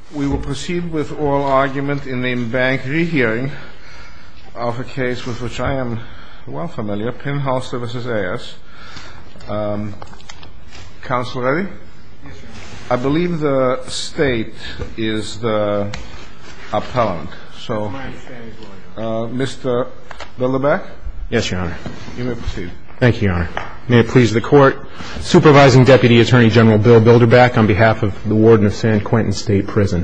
We will proceed with oral argument in the bank rehearing of a case with which I am well familiar, Penholster v. Ayers. Counsel ready? Yes, sir. I believe the state is the appellant. So, that's my understanding as well. Mr. Bilderbeck? Yes, Your Honor. You may proceed. Thank you, Your Honor. May it please the Court, Supervising Deputy Attorney General Bill Bilderbeck on behalf of the Warden of San Quentin State Prison.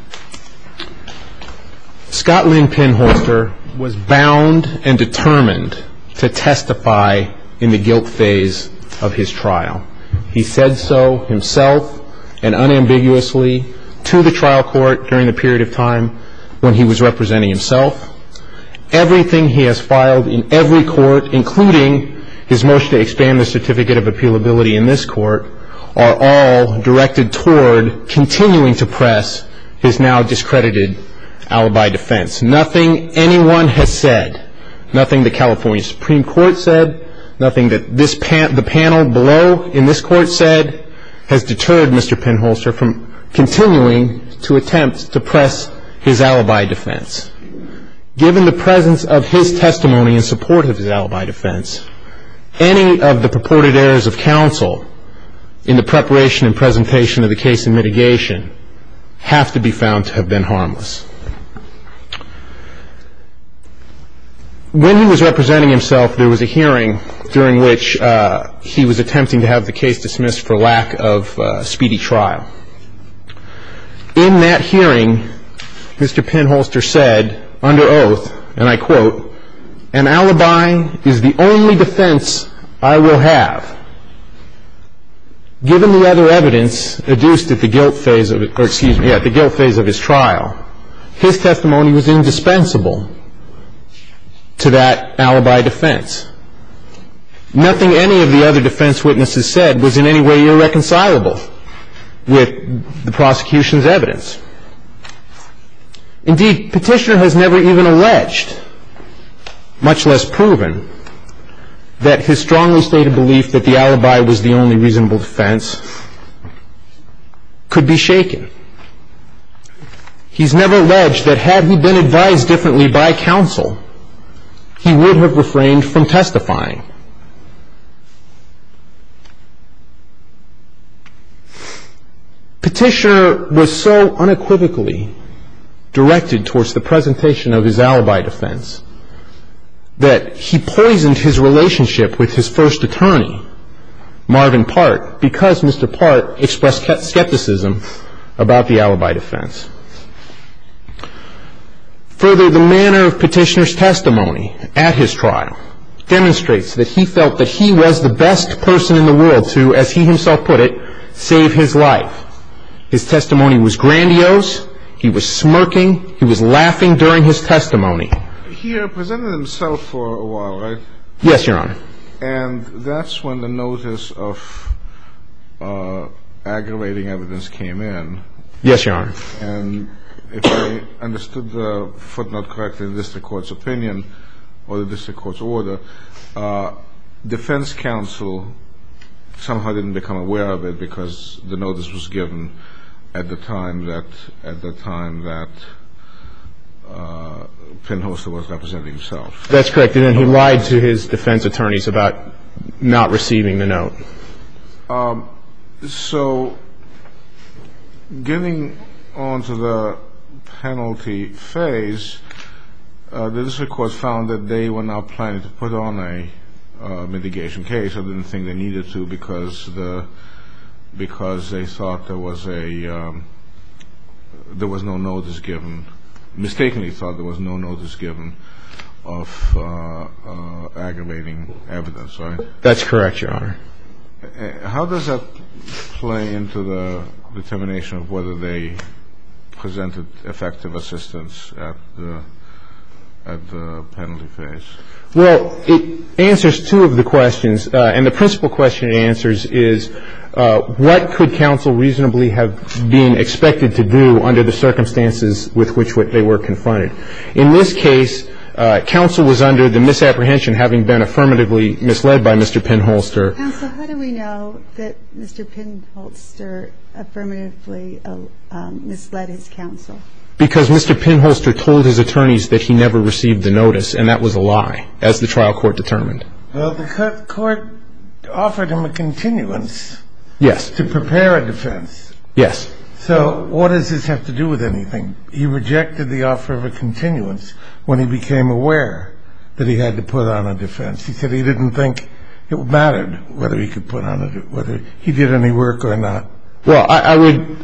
Scott Lynn Penholster was bound and determined to testify in the guilt phase of his trial. He said so himself and unambiguously to the trial court during the period of time when he was representing himself. Everything he has filed in every court, including his motion to expand the certificate of appealability in this court, are all directed toward continuing to press his now discredited alibi defense. Nothing anyone has said, nothing the California Supreme Court said, nothing that the panel below in this court said has deterred Mr. Penholster from continuing to attempt to press his alibi defense. Given the presence of his testimony in support of his alibi defense, any of the purported errors of counsel in the preparation and presentation of the case in mitigation have to be found to have been harmless. When he was representing himself, there was a hearing during which he was attempting to have the case dismissed for lack of speedy trial. In that hearing, Mr. Penholster said, under oath, and I quote, "An alibi is the only defense I will have." Given the other evidence adduced at the guilt phase of his trial, his testimony was indispensable to that alibi defense. Nothing any of the other defense witnesses said was in any way irreconcilable with the prosecution's evidence. Indeed, Petitioner has never even alleged, much less proven, that his strongly stated belief that the alibi was the only reasonable defense could be shaken. He's never alleged that had he been advised differently by counsel, he would have refrained from testifying. Petitioner was so unequivocally directed towards the presentation of his alibi defense that he poisoned his relationship with his first attorney, Marvin Part, because Mr. Part expressed skepticism about the alibi defense. Further, the manner of Petitioner's testimony at his trial demonstrates that he felt that he was the best person in the world to, as he himself put it, save his life. His testimony was grandiose. He was smirking. He was laughing during his testimony. He represented himself for a while, right? Yes, Your Honor. And that's when the notice of aggravating evidence came in. Yes, Your Honor. And if I understood the footnote correctly, the district court's opinion or the district court's order, defense counsel somehow didn't become aware of it because the notice was given at the time that Penholster was representing himself. That's correct. And then he lied to his defense attorneys about not receiving the note. So getting on to the penalty phase, the district court found that they were not planning to put on a mitigation case. I didn't think they needed to because they thought there was no notice given. Mistakenly thought there was no notice given of aggravating evidence, right? That's correct, Your Honor. How does that play into the determination of whether they presented effective assistance at the penalty phase? Well, it answers two of the questions, and the principal question it answers is what could counsel reasonably have been expected to do under the circumstances with which they were confronted? In this case, counsel was under the misapprehension, having been affirmatively misled by Mr. Pinholster. Counsel, how do we know that Mr. Pinholster affirmatively misled his counsel? Because Mr. Pinholster told his attorneys that he never received the notice, and that was a lie, as the trial court determined. Well, the court offered him a continuance. Yes. To prepare a defense. Yes. So what does this have to do with anything? He rejected the offer of a continuance when he became aware that he had to put on a defense. He said he didn't think it mattered whether he could put on whether he did any work or not. Well, I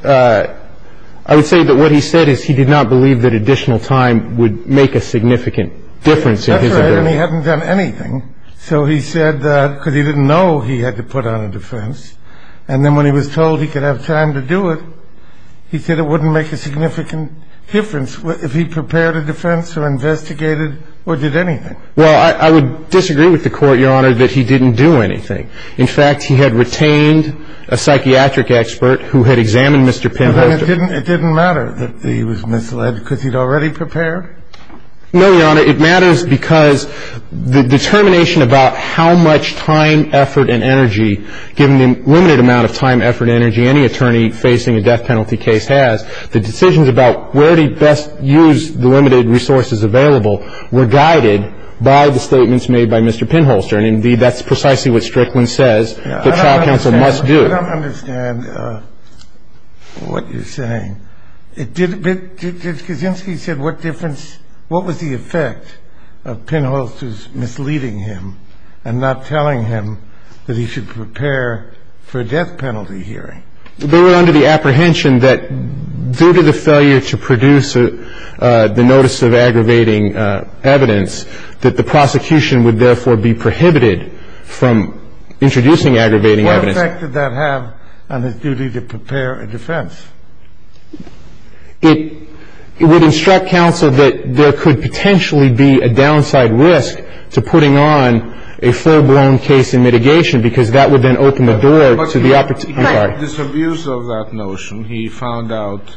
would say that what he said is he did not believe that additional time would make a significant difference in his ability. That's right, and he hadn't done anything. So he said that because he didn't know he had to put on a defense, and then when he was told he could have time to do it, he said it wouldn't make a significant difference if he prepared a defense or investigated or did anything. Well, I would disagree with the Court, Your Honor, that he didn't do anything. In fact, he had retained a psychiatric expert who had examined Mr. Pinholster. But it didn't matter that he was misled because he'd already prepared? No, Your Honor. It matters because the determination about how much time, effort, and energy, given the limited amount of time, effort, and energy any attorney facing a death penalty case has, the decisions about where to best use the limited resources available were guided by the statements made by Mr. Pinholster. And, indeed, that's precisely what Strickland says that trial counsel must do. I don't understand what you're saying. Did Kaczynski said what difference, what was the effect of Pinholster's misleading him and not telling him that he should prepare for a death penalty hearing? They were under the apprehension that due to the failure to produce the notice of aggravating evidence, that the prosecution would therefore be prohibited from introducing aggravating evidence. What effect did that have on his duty to prepare a defense? It would instruct counsel that there could potentially be a downside risk to putting on a full-blown case in mitigation, because that would then open the door to the opportunity. I'm sorry. But disabuse of that notion, he found out,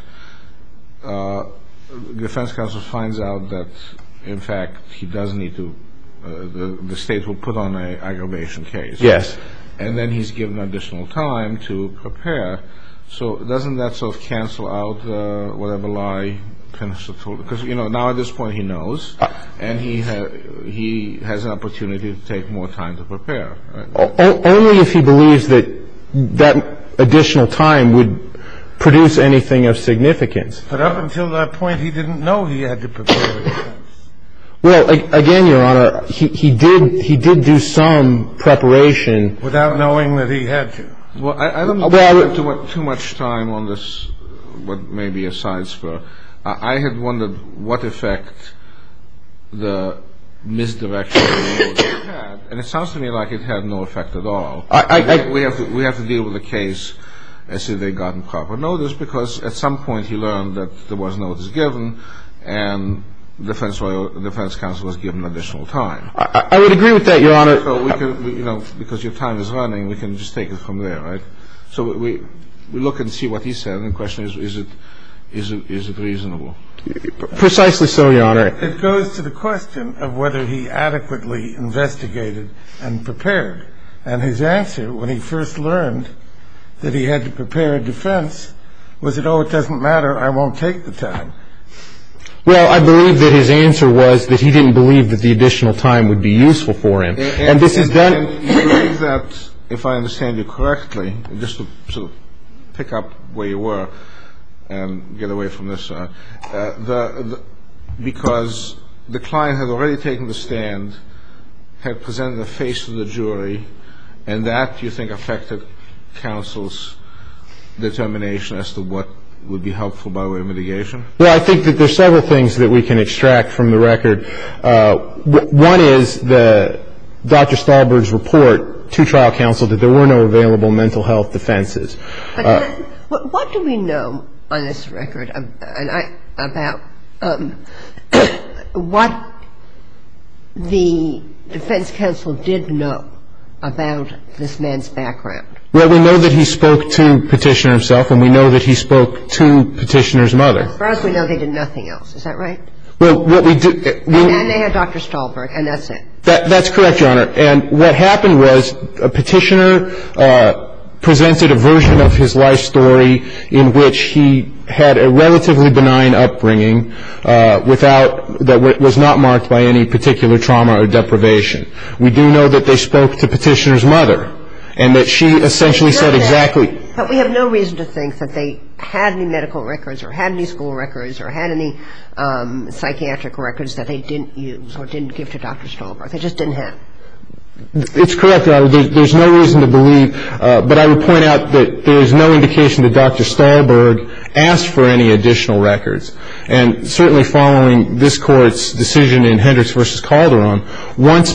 defense counsel finds out that, in fact, he does need to, the state will put on an aggravation case. Yes. And then he's given additional time to prepare. So doesn't that sort of cancel out whatever lie Pinholster told? Because, you know, now at this point he knows, and he has an opportunity to take more time to prepare. Right? Only if he believes that that additional time would produce anything of significance. But up until that point, he didn't know he had to prepare a defense. Well, again, Your Honor, he did do some preparation. Without knowing that he had to. Well, I don't spend too much time on this, what may be a side spur. I had wondered what effect the misdirection had, and it sounds to me like it had no effect at all. We have to deal with the case as if they'd gotten proper notice, because at some point he learned that there was notice given, and defense counsel was given additional time. I would agree with that, Your Honor. So we can, you know, because your time is running, we can just take it from there, right? So we look and see what he said, and the question is it reasonable? Precisely so, Your Honor. It goes to the question of whether he adequately investigated and prepared. And his answer, when he first learned that he had to prepare a defense, was that, it doesn't matter, I won't take the time. Well, I believe that his answer was that he didn't believe that the additional time would be useful for him. And this is done. And you believe that, if I understand you correctly, just to sort of pick up where you were and get away from this, because the client had already taken the stand, had presented a face to the jury, and that, you think, affected counsel's determination as to what would be helpful by way of mitigation? Well, I think that there's several things that we can extract from the record. One is Dr. Stahlberg's report to trial counsel that there were no available mental health defenses. What do we know on this record about what the defense counsel did know about this man's background? Well, we know that he spoke to Petitioner himself, and we know that he spoke to Petitioner's mother. As far as we know, they did nothing else. Is that right? Well, what we do... And they had Dr. Stahlberg, and that's it. That's correct, Your Honor. And what happened was a petitioner presented a version of his life story in which he had a relatively benign upbringing that was not marked by any particular trauma or deprivation. We do know that they spoke to petitioner's mother and that she essentially said exactly... But we have no reason to think that they had any medical records or had any school records or had any psychiatric records that they didn't use or didn't give to Dr. Stahlberg. They just didn't have. It's correct, Your Honor. There's no reason to believe, but I would point out that there is no indication that Dr. Stahlberg asked for any additional records. And certainly following this Court's decision in Hendricks v. Calderon, once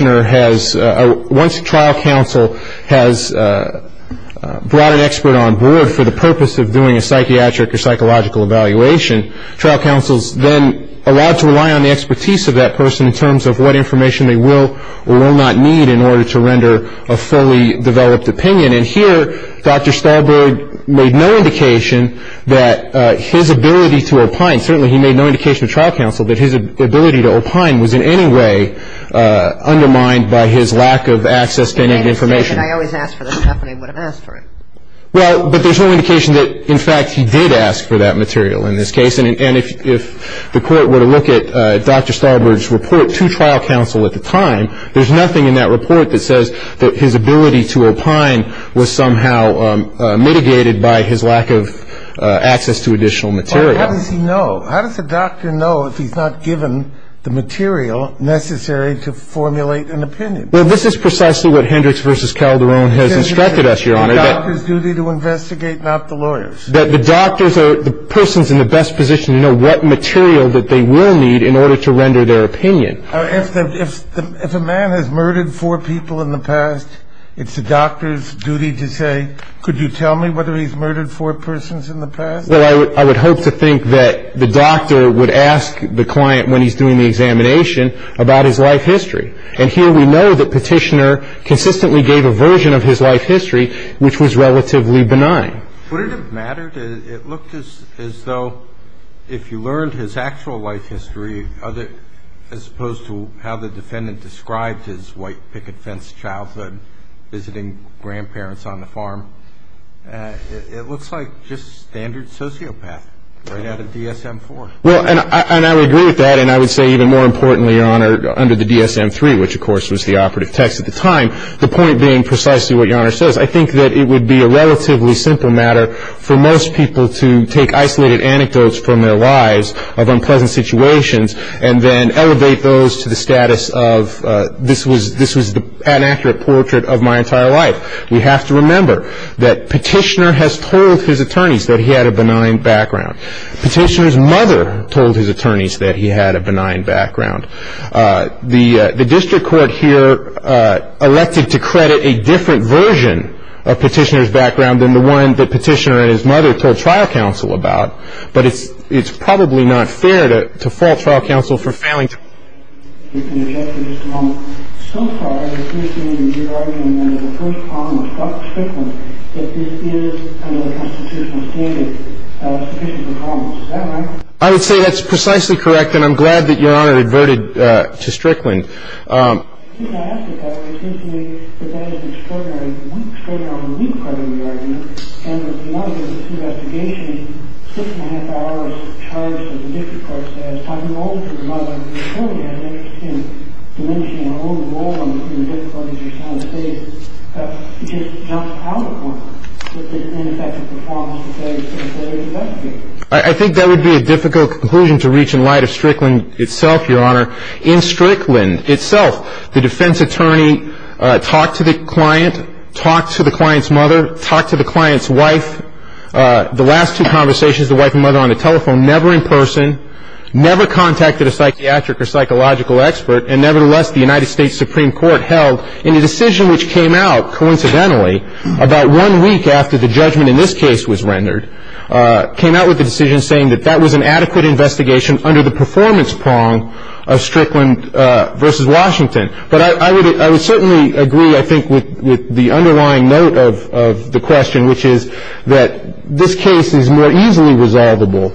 trial counsel has brought an expert on board for the purpose of doing a psychiatric or psychological evaluation, trial counsel's then allowed to rely on the expertise of that person in terms of what information they will or will not need in order to render a fully developed opinion. And here, Dr. Stahlberg made no indication that his ability to opine, certainly he made no indication to trial counsel that his ability to opine was in any way undermined by his lack of access to any information. I always ask for the stuff and I would have asked for it. Well, but there's no indication that, in fact, he did ask for that material in this case. And if the Court were to look at Dr. Stahlberg's report to trial counsel at the time, there's nothing in that report that says that his ability to opine was somehow mitigated by his lack of access to additional material. Well, how does he know? How does a doctor know if he's not given the material necessary to formulate an opinion? Well, this is precisely what Hendricks v. Calderon has instructed us, Your Honor. The doctor's duty to investigate, not the lawyer's. That the doctors are the persons in the best position to know what material that they will need in order to render their opinion. If a man has murdered 4 people in the past, it's the doctor's duty to say, could you tell me whether he's murdered 4 persons in the past? Well, I would hope to think that the doctor would ask the client when he's doing the examination about his life history. And here we know that petitioner consistently gave a version of his life history which was relatively benign. Would it have mattered? It looked as though if you learned his actual life history, as opposed to how the defendant described his white picket fence childhood, visiting grandparents on the farm, it looks like just standard sociopath right out of DSM-IV. Well, and I would agree with that, and I would say even more importantly, Your Honor, under the DSM-III, which of course was the operative text at the time, the point being precisely what Your Honor says. I think that it would be a relatively simple matter for most people to take isolated anecdotes from their lives of unpleasant situations and then elevate those to the status of this was an accurate portrait of my entire life. We have to remember that petitioner has told his attorneys that he had a benign background. Petitioner's mother told his attorneys that he had a benign background. The district court here elected to credit a different version of petitioner's background than the one that petitioner and his mother told trial counsel about. But it's probably not fair to fault trial counsel for failing to. You can object to this moment. So far, it appears to me that you're arguing under the first column of Dr. Strickland that this is, under the constitutional standard, sufficient performance. Is that right? I would say that's precisely correct, and I'm glad that Your Honor adverted to Strickland. The reason I ask it that way, it seems to me that is an extraordinarily weak part of the argument, and that the knowledge of this investigation, 6.5 hours charged, as the district court says, talking over to the mother, who clearly has an interest in diminishing her own role in the difficulties her son faces, it just jumps out of one with this ineffective performance of the investigator. I think that would be a difficult conclusion to reach in light of Strickland itself, Your Honor. In Strickland itself, the defense attorney talked to the client, talked to the client's mother, talked to the client's wife. The last 2 conversations, the wife and mother on the telephone, never in person, never contacted a psychiatric or psychological expert, and nevertheless the United States Supreme Court held in a decision which came out, coincidentally, about 1 week after the judgment in this case was rendered, came out with the decision saying that that was an adequate investigation under the performance prong of Strickland versus Washington. But I would certainly agree, I think, with the underlying note of the question, which is that this case is more easily resolvable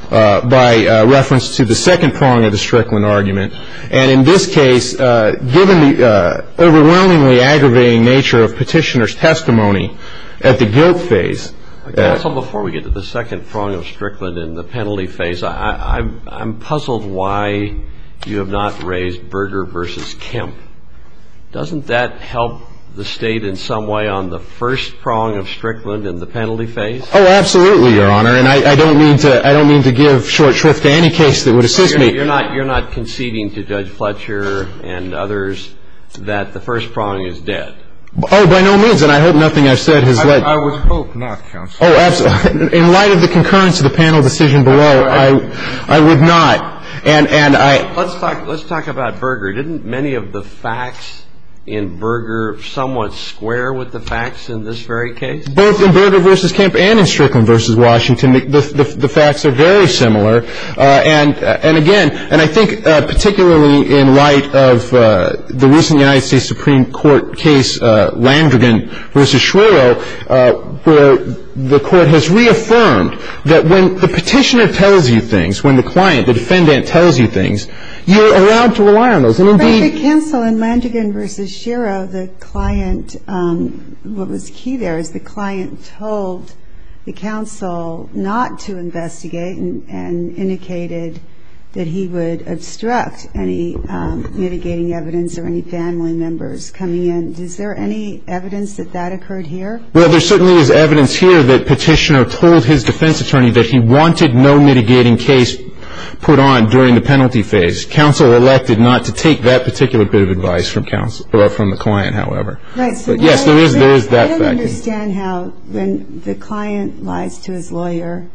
by reference to the second prong of the Strickland argument. And in this case, given the overwhelmingly aggravating nature of petitioner's testimony at the guilt phase. Counsel, before we get to the second prong of Strickland and the penalty phase, I'm puzzled why you have not raised Berger versus Kemp. Doesn't that help the State in some way on the first prong of Strickland and the penalty phase? Oh, absolutely, Your Honor. And I don't mean to give short shrift to any case that would assist me. You're not conceding to Judge Fletcher and others that the first prong is dead. Oh, by no means, and I hope nothing I've said has led. I would hope not, Counsel. Oh, absolutely. In light of the concurrence of the panel decision below, I would not. And I. Let's talk about Berger. Didn't many of the facts in Berger somewhat square with the facts in this very case? Both in Berger versus Kemp and in Strickland versus Washington, the facts are very similar. And again, and I think particularly in light of the recent United States Supreme Court case, Landrigan versus Schwero, where the Court has reaffirmed that when the petitioner tells you things, when the client, the defendant tells you things, you're allowed to rely on those. And indeed. But Counsel, in Landrigan versus Schwero, the client, what was key there is the client told the counsel not to investigate and indicated that he would obstruct any mitigating evidence or any family members coming in. Is there any evidence that that occurred here? Well, there certainly is evidence here that petitioner told his defense attorney that he wanted no mitigating case put on during the penalty phase. Counsel elected not to take that particular bit of advice from counsel or from the client, however. Right. So but yes, there is that fact. I don't understand how when the client lies to his lawyer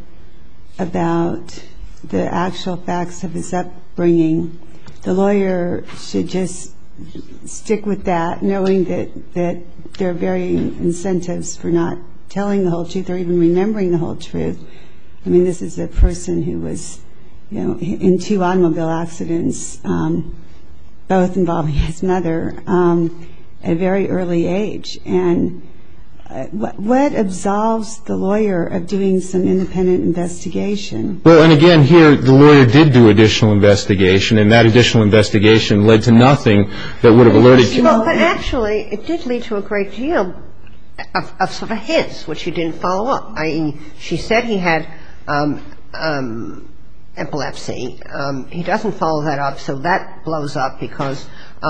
about the actual facts of his upbringing, the lawyer should just stick with that, knowing that there are varying incentives for not telling the whole truth or even remembering the whole truth. I mean, this is a person who was, in 2 automobile accidents, both involving his mother, at a very early age. And what absolves the lawyer of doing some independent investigation? Well, and again, here the lawyer did do additional investigation, and that additional investigation led to nothing that would have alerted him. Well, but actually, it did lead to a great deal of sort of hints, which he didn't follow up. She said he had epilepsy. He doesn't follow that up, so that blows up because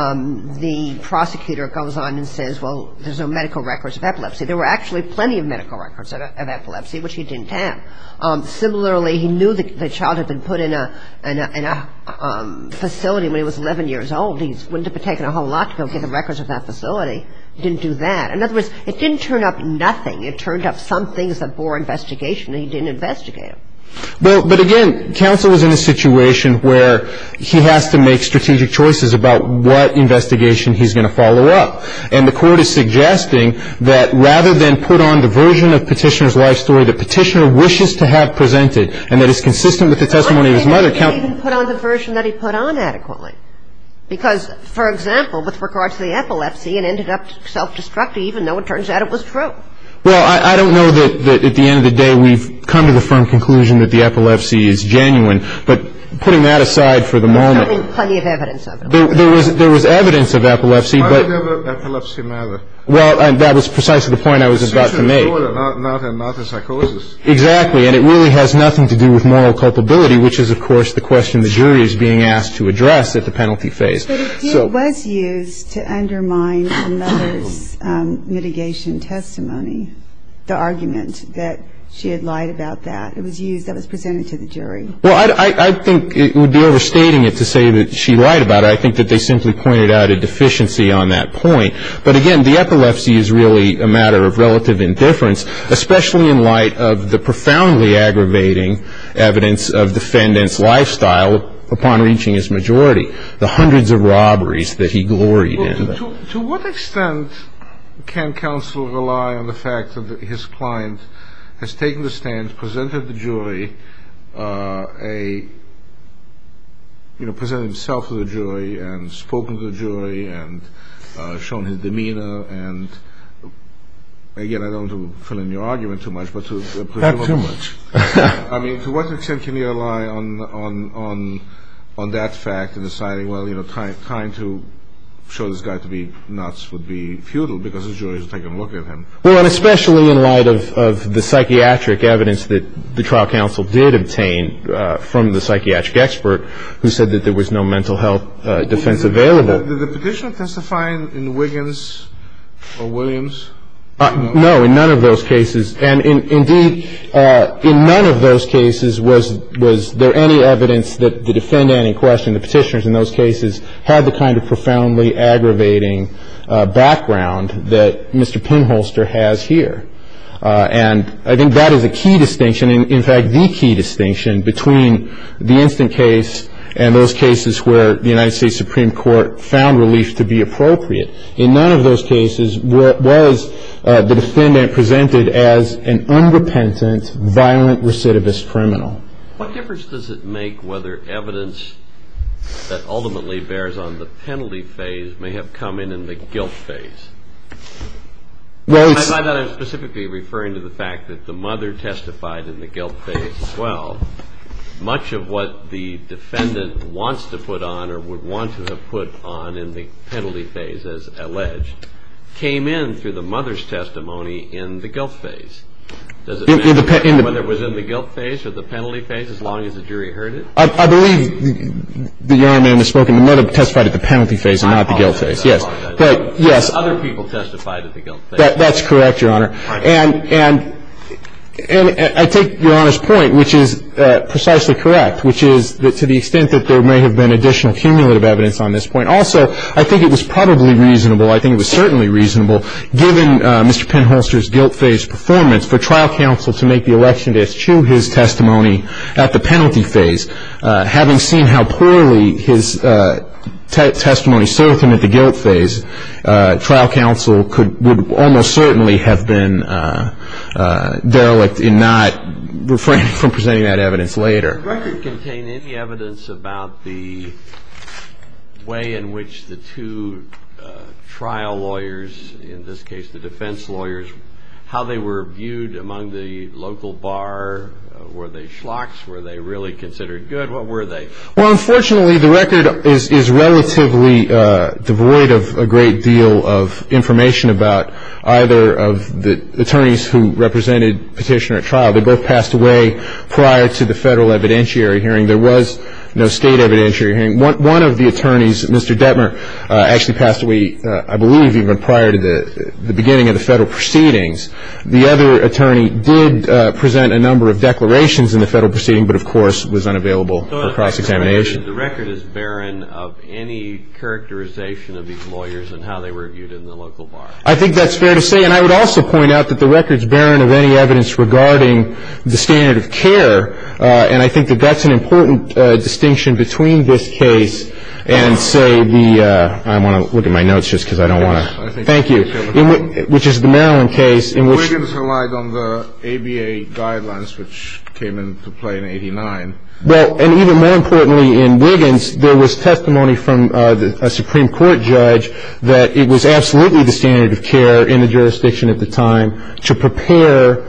the prosecutor goes on and says, well, there's no medical records of epilepsy. There were actually plenty of medical records of epilepsy, which he didn't have. Similarly, he knew that the child had been put in a facility when he was 11 years old. He wouldn't have taken a whole lot to go get the records of that facility. He didn't do that. In other words, it didn't turn up nothing. It turned up some things that bore investigation, and he didn't investigate them. Well, but again, counsel was in a situation where he has to make strategic choices about what investigation he's going to follow up. And the Court is suggesting that rather than put on the version of petitioner's life story that petitioner wishes to have presented and that is consistent with the testimony of his mother. He didn't even put on the version that he put on adequately. Because, for example, with regard to the epilepsy, it ended up self-destructive, even though it turns out it was true. Well, I don't know that at the end of the day we've come to the firm conclusion that the epilepsy is genuine, but putting that aside for the moment. There's plenty of evidence of it. There was evidence of epilepsy, but. Why would epilepsy matter? Well, that was precisely the point I was about to make. Not a psychosis. Exactly, and it really has nothing to do with moral culpability, which is, of course, the question the jury is being asked to address at the penalty phase. But it was used to undermine the mother's mitigation testimony, the argument that she had lied about that. It was used, that was presented to the jury. Well, I think it would be overstating it to say that she lied about it. I think that they simply pointed out a deficiency on that point. But again, the epilepsy is really a matter of relative indifference, especially in light of the profoundly aggravating evidence of defendant's lifestyle upon reaching his majority, the hundreds of robberies that he gloried in. To what extent can counsel rely on the fact that his client has taken the stand, presented the jury, presented himself to the jury and spoken to the jury and shown his demeanor and again, I don't want to fill in your argument too much, but to Not too much. I mean, to what extent can you rely on that fact in deciding, well, trying to show this guy to be nuts would be futile because the jury is taking a look at him? Well, and especially in light of the psychiatric evidence that the trial counsel did obtain from the psychiatric expert who said that there was no mental health defense available. Did the petitioner testify in Wiggins or Williams? No, in none of those cases. And indeed, in none of those cases was there any evidence that the defendant in question, the petitioners in those cases, had the kind of profoundly aggravating background that Mr. Pinholster has here. And I think that is a key distinction, in fact, the key distinction between the instant case and those cases where the United States Supreme Court found relief to be appropriate. In none of those cases was the defendant presented as an unrepentant, violent recidivist criminal. What difference does it make whether evidence that ultimately bears on the penalty phase may have come in the guilt phase? Well, by that I'm specifically referring to the fact that the mother testified in the guilt phase as well. Much of what the defendant wants to put on or would want to have put on in the penalty phase, as alleged, came in through the mother's testimony in the guilt phase. Does it matter whether it was in the guilt phase or the penalty phase as long as the jury heard it? I believe the young man misspoke. The mother testified at the penalty phase and not the guilt phase. Yes. But, yes. Other people testified at the guilt phase. That's correct, Your Honor. And I take Your Honor's point, which is precisely correct, which is that to the extent that there may have been additional cumulative evidence on this point. Also, I think it was probably reasonable, I think it was certainly reasonable, given Mr. Pinholster's guilt phase performance, for trial counsel to make the election to eschew his testimony at the penalty phase. Having seen how poorly his testimony served him at the guilt phase, trial counsel would almost certainly have been derelict in not refraining from presenting that evidence later. Does the record contain any evidence about the way in which the two trial lawyers, in this case the defense lawyers, how they were viewed among the local bar? Were they schlocks? Were they really considered good? What were they? Well, unfortunately, the record is relatively devoid of a great deal of information about either of the attorneys who represented Petitioner at trial. They both passed away prior to the federal evidentiary hearing. There was no state evidentiary hearing. One of the attorneys, Mr. Detmer, actually passed away, I believe, even prior to the beginning of the federal proceedings. The other attorney did present a number of declarations in the federal proceeding, but of course was unavailable for cross-examination. The record is barren of any characterization of these lawyers and how they were viewed in the local bar. I think that's fair to say, and I would also point out that the record's barren of any evidence regarding the standard of care, and I think that that's an important distinction between this case and, say, I want to look at my notes just because I don't want to. Thank you. Which is the Maryland case in which Wiggins relied on the ABA guidelines, which came into play in 1989. Well, and even more importantly, in Wiggins, there was testimony from a Supreme Court judge that it was absolutely the standard of care in the jurisdiction at the time to prepare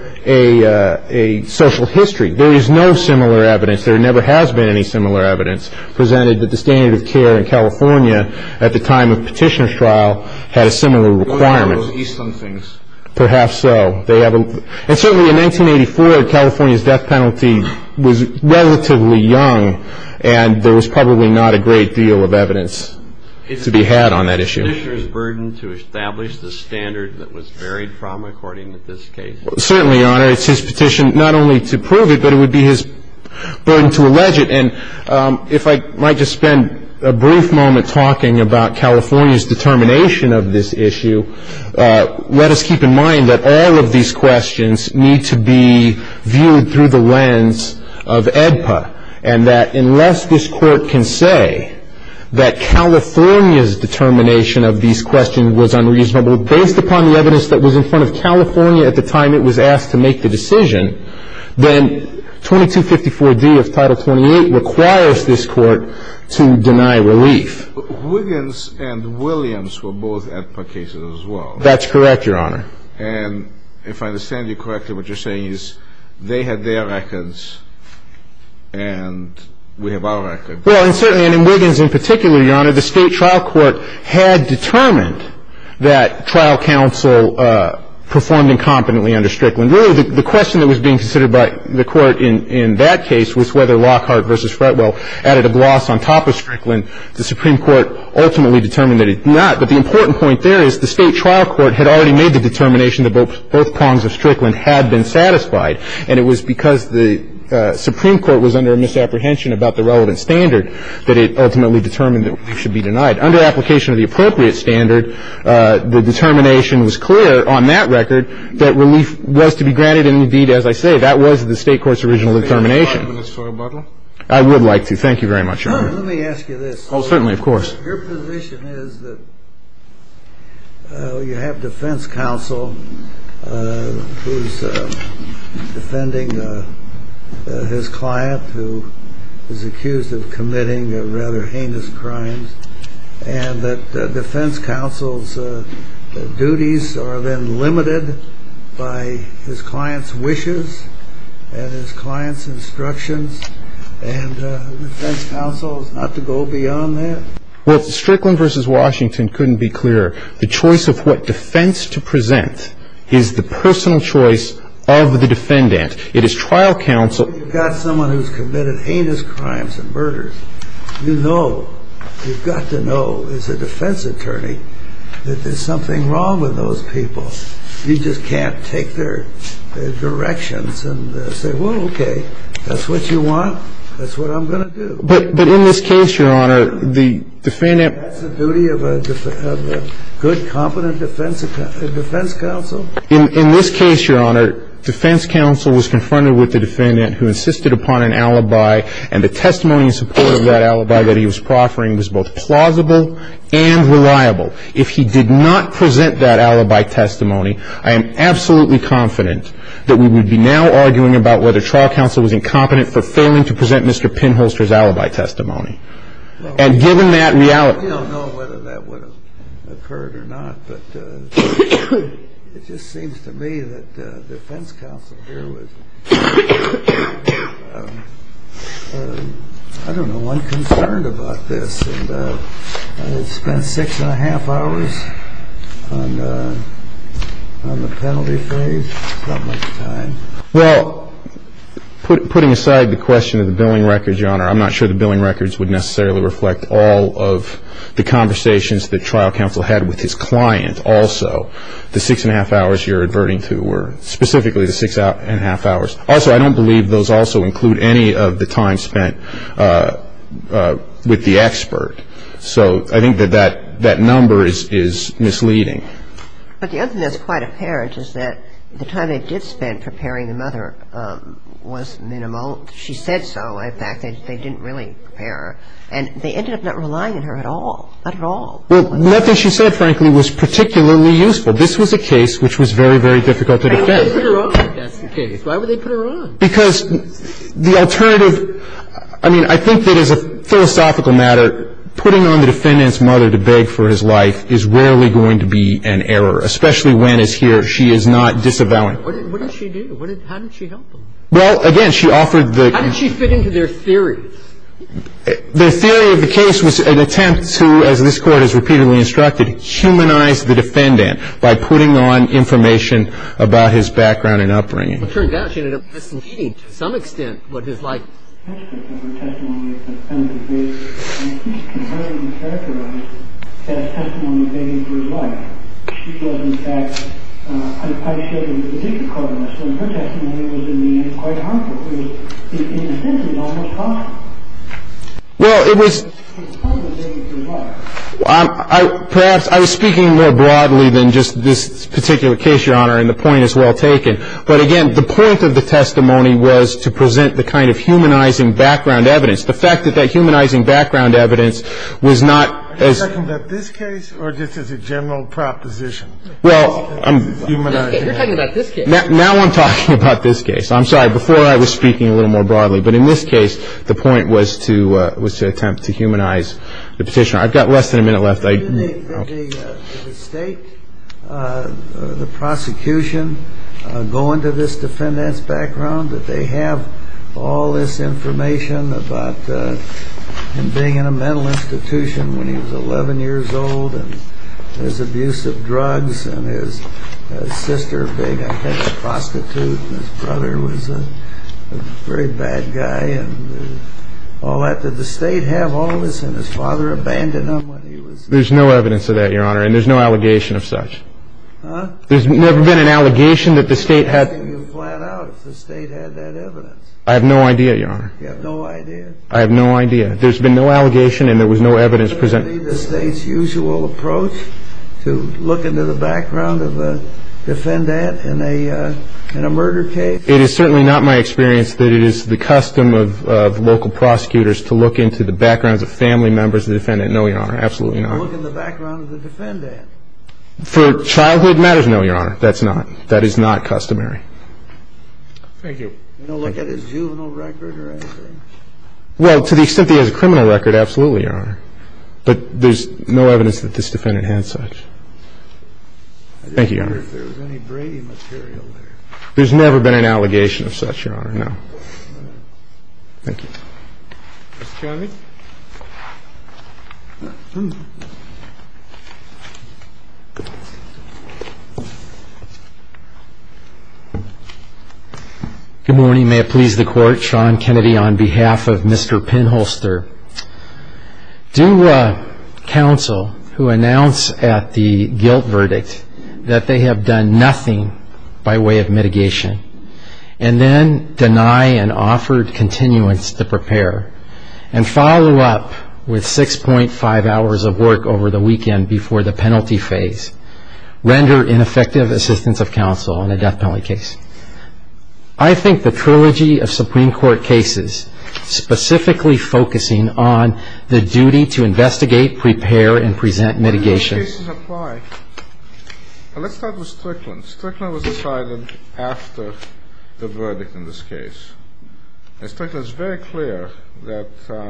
a social history. There is no similar evidence. There never has been any similar evidence presented that the standard of care in California at the time of Petitioner's trial had a similar requirement. Those Eastern things. Perhaps so. And certainly in 1984, California's death penalty was relatively young, and there was probably not a great deal of evidence to be had on that issue. Is it Petitioner's burden to establish the standard that was varied from according to this case? Certainly, Your Honor. It's his petition not only to prove it, but it would be his burden to allege it. And if I might just spend a brief moment talking about California's determination of this issue, let us keep in mind that all of these questions need to be viewed through the lens of AEDPA, and that unless this Court can say that California's determination of these questions was unreasonable based upon the evidence that was in front of California at the time it was asked to make the decision, then 2254D of Title 28 requires this Court to deny relief. Wiggins and Williams were both AEDPA cases as well. That's correct, Your Honor. And if I understand you correctly, what you're saying is they had their records and we have our records. Well, and certainly, and in Wiggins in particular, Your Honor, the state trial court had determined that trial counsel performed incompetently under Strickland. Really, the question that was being considered by the court in that case was whether Lockhart versus Fretwell added a gloss on top of Strickland. The Supreme Court ultimately determined that it did not. But the important point there is the state trial court had already made the determination that both prongs of Strickland had been satisfied. And it was because the Supreme Court was under a misapprehension about the relevant standard that it ultimately determined that relief should be denied. Under application of the appropriate standard, the determination was clear on that record that relief was to be granted, and indeed, as I say, that was the state court's original determination. 5 minutes for rebuttal? I would like to. Thank you very much, Your Honor. Let me ask you this. Oh, certainly, of course. Your position is that you have defense counsel who's defending his client who is accused of committing rather heinous crimes, and that defense counsel's duties are then limited by his client's wishes and his client's instructions, and defense counsel is not to go beyond that? Well, Strickland versus Washington couldn't be clearer. The choice of what defense to present is the personal choice of the defendant. It is trial counsel. You've got someone who's committed heinous crimes and murders. You've got to know as a defense attorney that there's something wrong with those people. You just can't take their directions and say, well, okay, that's what you want, that's what I'm going to do. But in this case, Your Honor, the defendant... That's the duty of a good, competent defense counsel? In this case, Your Honor, defense counsel was confronted with the defendant who insisted upon an alibi, and the testimony in support of that alibi that he was proffering was both plausible and reliable. If he did not present that alibi testimony, I am absolutely confident that we would be now arguing about whether trial counsel was incompetent for failing to present Mr. Pinholster's alibi testimony. Well, and given that reality... We don't know whether that would have occurred or not, but it just seems to me that defense counsel here was, unconcerned about this. And I spent 6.5 hours on the penalty phase. It's not much time. Well, putting aside the question of the billing records, Your Honor, I'm not sure the billing records would necessarily reflect all of the conversations that trial counsel had with his client. Also, the 6.5 hours you're adverting to were specifically the 6.5 hours. Also, I don't believe those also include any of the time spent with the expert. So I think that number is misleading. But the other thing that's quite apparent is that the time they did spend preparing the mother was minimal. She said so. In fact, they didn't really prepare her. And they ended up not relying on her at all. Not at all. Well, nothing she said, frankly, was particularly useful. This was a case which was very, very difficult to defend. Why would they put her on if that's the case? Why would they put her on? Because the alternative, I mean, I think that as a philosophical matter, putting on the defendant's mother to beg for his life is rarely going to be an error, especially when, as here, she is not disavowing. What did she do? How did she help them? Well, again, she offered the... How did she fit into their theory? The theory of the case was an attempt to, as this Court has repeatedly instructed, humanize the defendant by putting on information about his background and upbringing. Well, it turned out she ended up misleading to some extent what his life... Aspect of her testimony at the penalty phase, and I think it can hardly be characterized as testimony begging for his life. She was, in fact, I shared with the district court on this, and her testimony was, in the end, quite harmful. It was, in a sense, it was almost hostile. Well, it was... Perhaps I was speaking more broadly than just this particular case, Your Honor, and the point is well taken. But again, the point of the testimony was to present the kind of humanizing background evidence. The fact that humanizing background evidence was not as... Are you talking about this case or just as a general proposition? Well, You're talking about this case. Now I'm talking about this case. I'm sorry. Before I was speaking a little more broadly. But in this case, the point was to attempt to humanize the petitioner. I've got less than a minute left. Did the state the prosecution go into this defendant's background? That they have all this information about him being in a mental institution when he was 11 years old, and his abuse of drugs, and his sister being, I think, a prostitute, and his brother was a very bad guy, and all that? Did the state have all this, and his father abandoned him when he was... There's no evidence of that, Your Honor, and there's no allegation of such. Huh? There's never been an allegation that the state had... I'm asking you flat out if the state had that evidence. I have no idea, Your Honor. You have no idea? I have no idea. There's been no allegation, and there was no evidence presented. Would it be the state's usual approach to look into the background of a defendant in a murder case? It is certainly not my experience that it is the custom of local prosecutors to look into the backgrounds of family members of the defendant. No, Your Honor, absolutely not. Look in the background of the defendant. For childhood matters, no, Your Honor. That's not. That is not customary. Thank you. You don't look at his juvenile record or anything? Well, to the extent that he has a criminal record, absolutely, Your Honor. But there's no evidence that this defendant had such. Thank you, Your Honor. I just wonder if there was any Brady material there. There's never been an allegation of such, Your Honor, no. Thank you. Mr. Kennedy? Good morning. May it please the Court. Sean Kennedy on behalf of Mr. Pinholster. Do counsel who announce at the guilt verdict that they have done nothing by way of mitigation and then deny an offered continuance to prepare and follow up with 6.5 hours of work over the weekend before the penalty phase render ineffective assistance of counsel in a death penalty case? I think the trilogy of Supreme Court cases specifically focusing on the duty to investigate, prepare, and present mitigation. What do those cases apply? Let's start with Strickland. Strickland was decided after the verdict in this case. And Strickland is very clear that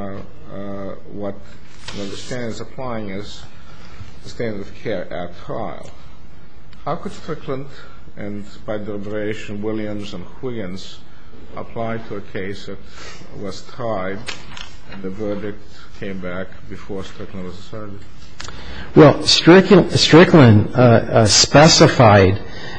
what the standard is applying is the standard of care at trial. How could Strickland and, by deliberation, Williams and Huygens apply to a case that was tried and the verdict came back before Strickland was decided? Well, Strickland specified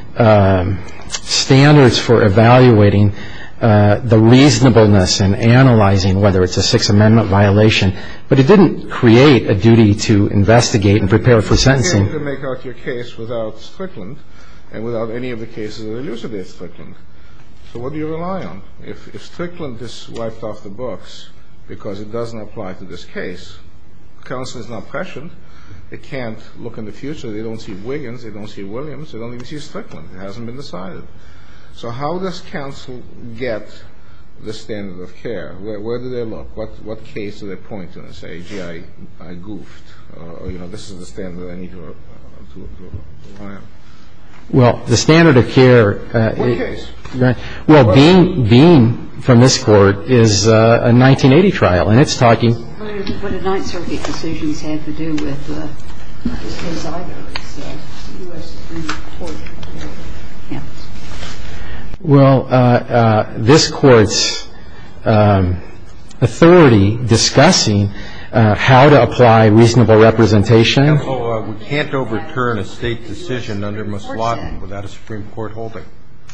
standards for evaluating the reasonableness and analyzing whether it's a Sixth Amendment violation, but it didn't create a duty to investigate and prepare for sentencing. You can't make out your case without Strickland and without any of the cases that elucidate Strickland. So what do you rely on? If Strickland is wiped off the books because it doesn't apply to this case, counsel is not prescient. They can't look in the future. They don't see Huygens. They don't see Williams. They don't even see Strickland. It hasn't been decided. So how does counsel get the standard of care? Where do they look? What case do they point to and say, gee, I goofed, or this is the standard I need to rely on? Well, the standard of care. What case? Well, Bean from this court is a 1980 trial, and it's talking. What did Ninth Circuit decisions have to do with this case either? It's the U.S. Supreme Court. Yeah. Well, this court's authority discussing how to apply reasonable representation. We can't overturn a state decision under Musladin without a Supreme Court holding.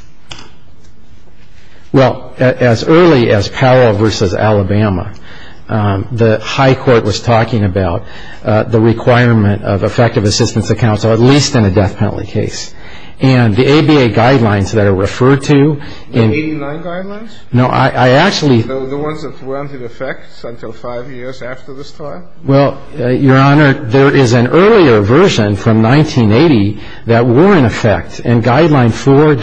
Well, as early as Powell versus Alabama, the high court was talking about the requirement of effective assistance to counsel, at least in a death penalty case. And the ABA guidelines that are referred to in... The 89 guidelines? No, I actually... The ones that weren't in effect until 5 years after this trial? Well, Your Honor, there is an earlier version from 1980 that were in effect, and Guideline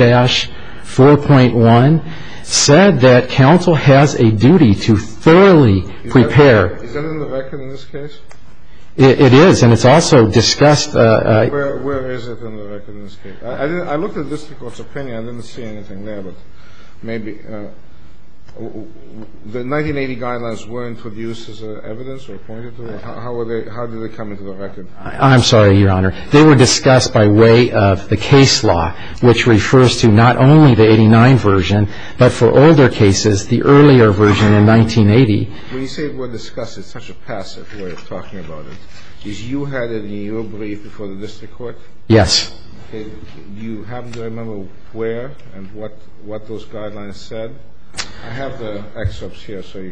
4-4.1 said that counsel has a duty to thoroughly prepare. Is that in the record in this case? It is, and it's also discussed... Where is it in the record in this case? I looked at the district court's opinion. I didn't see anything there, but maybe... The 1980 guidelines were introduced as evidence or pointed to? How did they come into the record? I'm sorry, Your Honor. They were discussed by way of the case law, which refers to not only the 89 version, but for older cases, the earlier version in 1980. When you say it were discussed, it's such a passive way of talking about it. Is you had it in your brief before the district court? Yes. Okay. Do you happen to remember where and what those guidelines said? I have the excerpts here, so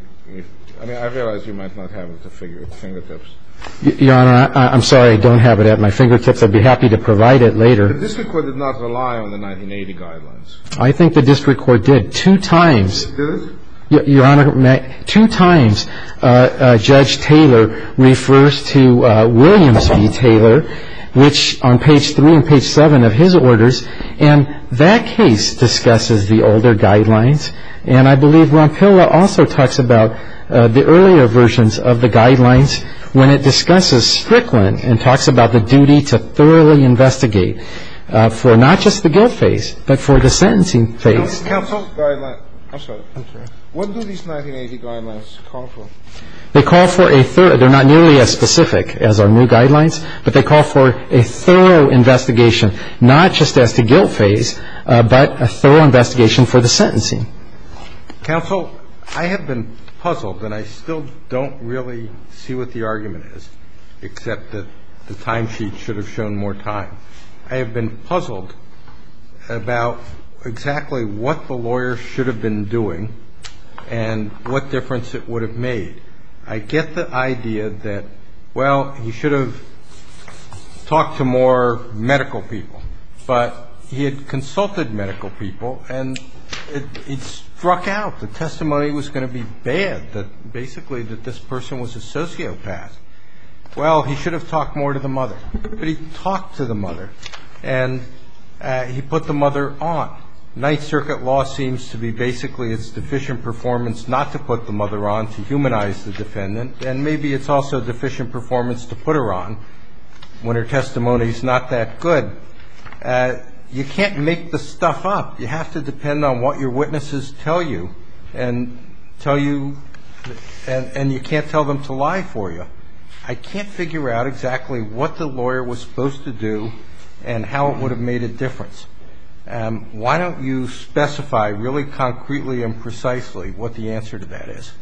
I realize you might not have it at fingertips. Your Honor, I'm sorry, I don't have it at my fingertips. I'd be happy to provide it later. The district court did not rely on the 1980 guidelines. I think the district court did 2 times. Did it? Your Honor, 2 times Judge Taylor refers to Williams v. Taylor, which on page 3 and page 7 of his orders, and that case discusses the older guidelines. And I believe Rompilla also talks about the earlier versions of the guidelines when it discusses Strickland and talks about the duty to thoroughly investigate for not just the guilt phase, but for the sentencing phase. Counsel? I'm sorry. What do these 1980 guidelines call for? They call for they're not nearly as specific as our new guidelines, but they call for a thorough investigation, not just as to guilt phase, but a thorough investigation for the sentencing. Counsel, I have been puzzled, and I still don't really see what the argument is, except that the timesheet should have shown more time. I have been puzzled about exactly what the lawyer should have been doing and what difference it would have made. I get the idea that, well, he should have talked to more medical people, but he had consulted medical people, and it struck out. The testimony was going to be bad, that basically that this person was a sociopath. Well, he should have talked more to the mother. But he talked to the mother, and he put the mother on. Ninth Circuit law seems to be basically it's deficient performance not to put the mother on, to humanize the defendant, and maybe it's also deficient performance to put her on when her testimony is not that good. You can't make the stuff up. You have to depend on what your witnesses tell you, and you can't tell them to lie for you. I can't figure out exactly what the lawyer was supposed to do and how it would have made a difference. Why don't you specify really concretely and precisely what the answer to that is?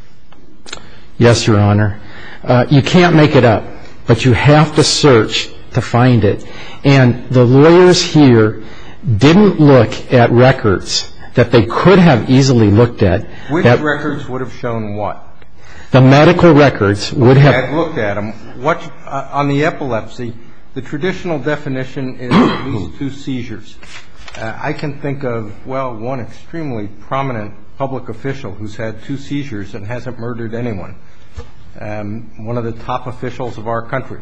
Yes, Your Honor. You can't make it up, but you have to search to find it. And the lawyers here didn't look at records that they could have easily looked at. Which records would have shown what? The medical records would have. I've looked at them. On the epilepsy, the traditional definition is at least 2 seizures. I can think of, well, one extremely prominent public official who's had 2 seizures and hasn't murdered anyone, one of the top officials of our country.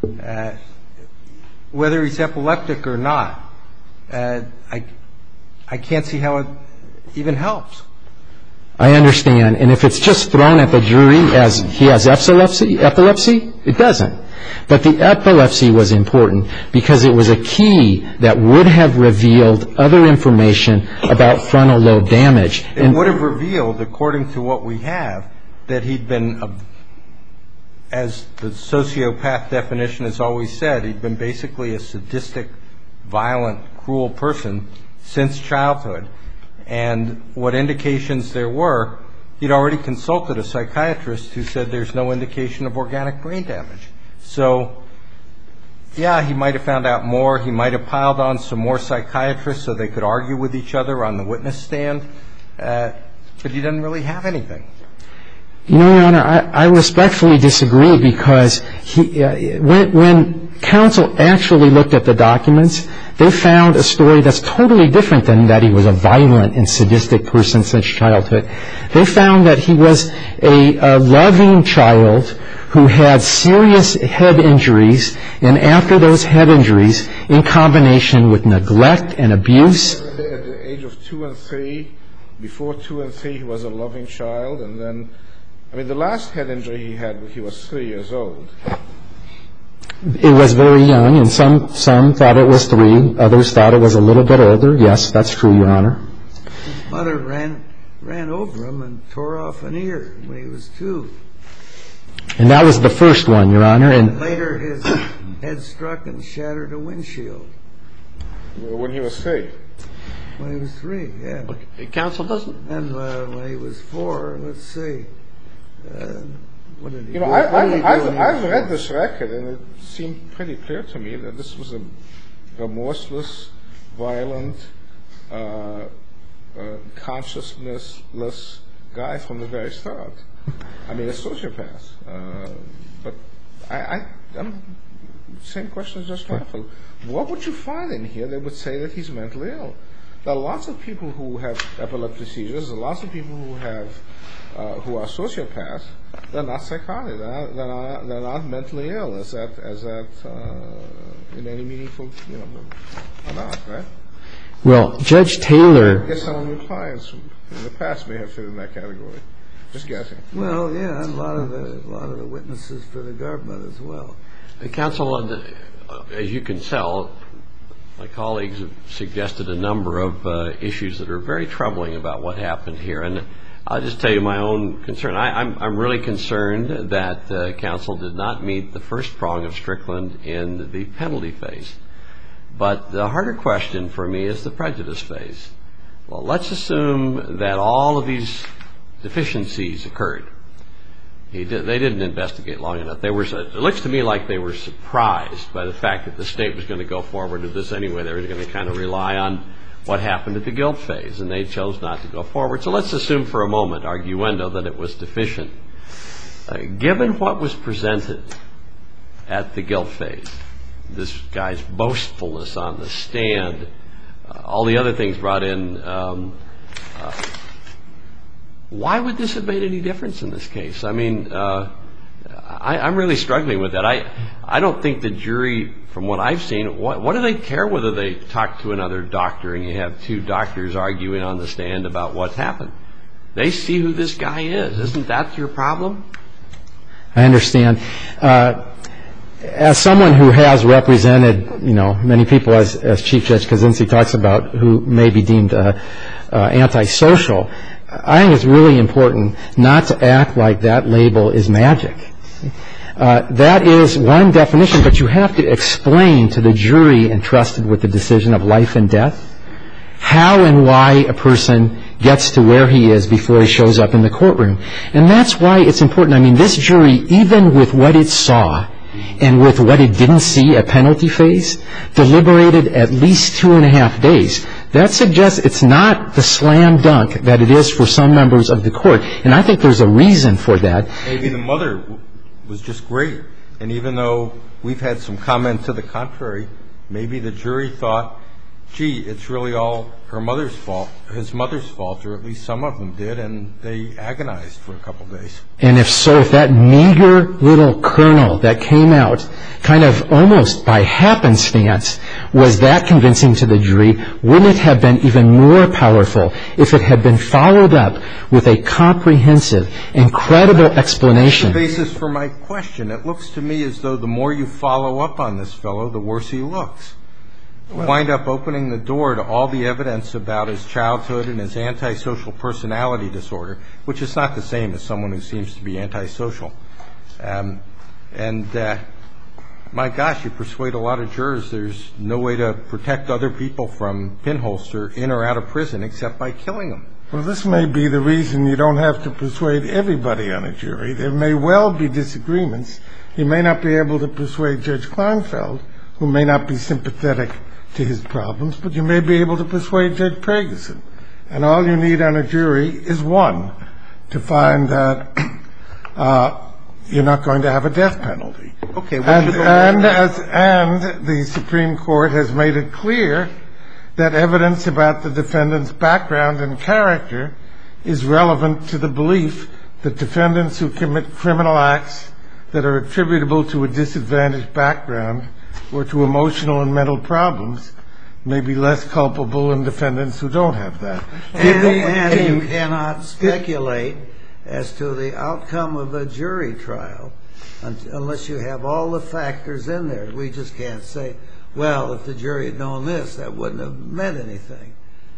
Whether he's epileptic or not, I can't see how it even helps. I understand. And if it's just thrown at the jury as he has epilepsy, it doesn't. But the epilepsy was important because it was a key that would have revealed other information about frontal lobe damage. It would have revealed, according to what we have, that he'd been, as the sociopath definition has always said, he'd been basically a sadistic, violent, cruel person since childhood. And what indications there were, he'd already consulted a psychiatrist who said there's no indication of organic brain damage. So, yeah, he might have found out more. He might have piled on some more psychiatrists so they could argue with each other on the witness stand. But he doesn't really have anything. You know, Your Honor, I respectfully disagree because when counsel actually looked at the documents, they found a story that's totally different than that he was a violent and sadistic person since childhood. They found that he was a loving child who had serious head injuries, and after those head injuries, in combination with neglect and abuse. At the age of 2 and 3, before 2 and 3, he was a loving child, and then, I mean, the last head injury he had, he was 3 years old. It was very young, and some thought it was 3. Others thought it was a little bit older. Yes, that's true, Your Honor. His mother ran ran over him and tore off an ear when he was 2. And that was the first one, Your Honor. And later his head struck and shattered a windshield. When he was 3? When he was 3, yeah. Counsel doesn't. And when he was 4, let's see. What did he do? I've read this record, and it seemed pretty clear to me that this was a remorseless, violent, consciousnessless guy from the very start. I mean, a sociopath. But same question as Judge Kleinfeld. What would you find in here that would say that he's mentally ill? There are lots of people who have epileptic seizures. There are lots of people who are sociopaths. They're not psychotic. They're not mentally ill. Is that in any meaningful, or not, right? well, Judge Taylor. I guess some of your clients in the past may have fit in that category. Just guessing. Well, yeah, a lot of the witnesses for the government as well. Counsel, as you can tell, my colleagues have suggested a number of issues that are very troubling about what happened here. And I'll just tell you my own concern. I'm really concerned that counsel did not meet the first prong of Strickland in the penalty phase. But the harder question for me is the prejudice phase. Well, let's assume that all of these deficiencies occurred. They didn't investigate long enough. It looks to me like they were surprised by the fact that the state was going to go forward with this anyway. They were going to kind of rely on what happened at the guilt phase, and they chose not to go forward. So let's assume for a moment, arguendo, that it was deficient. Given what was presented at the guilt phase, this guy's boastfulness on the stand, all the other things brought in, why would this have made any difference in this case? I mean, I'm really struggling with that. I don't think the jury, from what I've seen, what do they care whether they talk to another doctor and you have 2 doctors arguing on the stand about what's happened? They see who this guy is. Isn't that your problem? I understand. As someone who has represented, many people, as Chief Judge Kaczynski talks about, who may be deemed antisocial, I think it's really important not to act like that label is magic. That is one definition, but you have to explain to the jury entrusted with the decision of life and death how and why a person gets to where he is before he shows up in the courtroom. And that's why it's important. I mean, this jury, even with what it saw and with what it didn't see at penalty phase, deliberated at least 2.5 days. That suggests it's not the slam dunk that it is for some members of the court. And I think there's a reason for that. Maybe the mother was just great. And even though we've had some comment to the contrary, maybe the jury thought, gee, it's really all her mother's fault, his mother's fault, or at least some of them did, and they agonized for a couple days. And if so, if that meager little kernel that came out kind of almost by happenstance was that convincing to the jury, wouldn't it have been even more powerful if it had been followed up with a comprehensive, incredible explanation? That's the basis for my question. It looks to me as though the more you follow up on this fellow, the worse he looks. Wind up opening the door to all the evidence about his childhood and his antisocial personality disorder, which is not the same as someone who seems to be antisocial. My gosh, you persuade a lot of jurors there's no way to protect other people from pinholster in or out of prison except by killing them. Well, this may be the reason you don't have to persuade everybody on a jury. There may well be disagreements. You may not be able to persuade Judge Kleinfeld, who may not be sympathetic to his problems, but you may be able to persuade Judge Pragerson. And all you need on a jury is one to find that you're not going to have a death penalty. Okay. And the Supreme Court has made it clear that evidence about the defendant's background and character is relevant to the belief that defendants who commit criminal acts that are attributable to a disadvantaged background or to emotional and mental problems may be less culpable than defendants who don't have that. And you cannot speculate as to the outcome of a jury trial unless you have all the factors in there. We just can't say, well, if the jury had known this, that wouldn't have meant anything.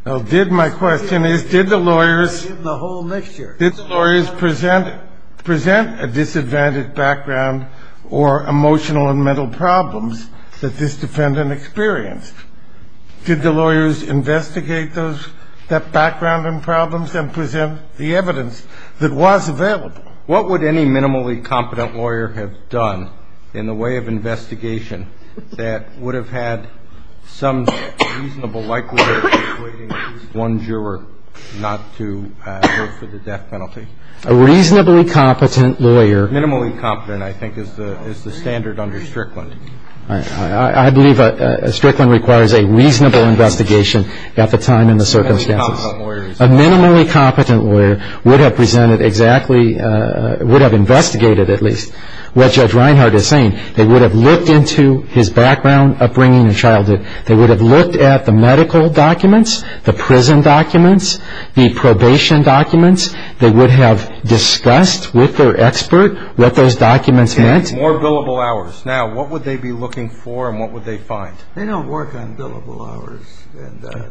Well, my question is, did the lawyers Give them the whole mixture. Did the lawyers present a disadvantaged background or emotional and mental problems that this defendant experienced? Did the lawyers investigate that background and problems and present the evidence that was available? What would any minimally competent lawyer have done in the way of investigation that would have had some reasonable likelihood of persuading at least one juror not to vote for the death penalty? A reasonably competent lawyer. Minimally competent, I think, is the standard under Strickland. I believe Strickland requires a reasonable investigation at the time and the circumstances. A minimally competent lawyer would have presented would have investigated at least what Judge Reinhardt is saying. They would have looked into his background, upbringing, and childhood. They would have looked at the medical documents, the prison documents, the probation documents. They would have discussed with their expert what those documents meant. More billable hours. Now, what would they be looking for and what would they find? They don't work on billable hours. And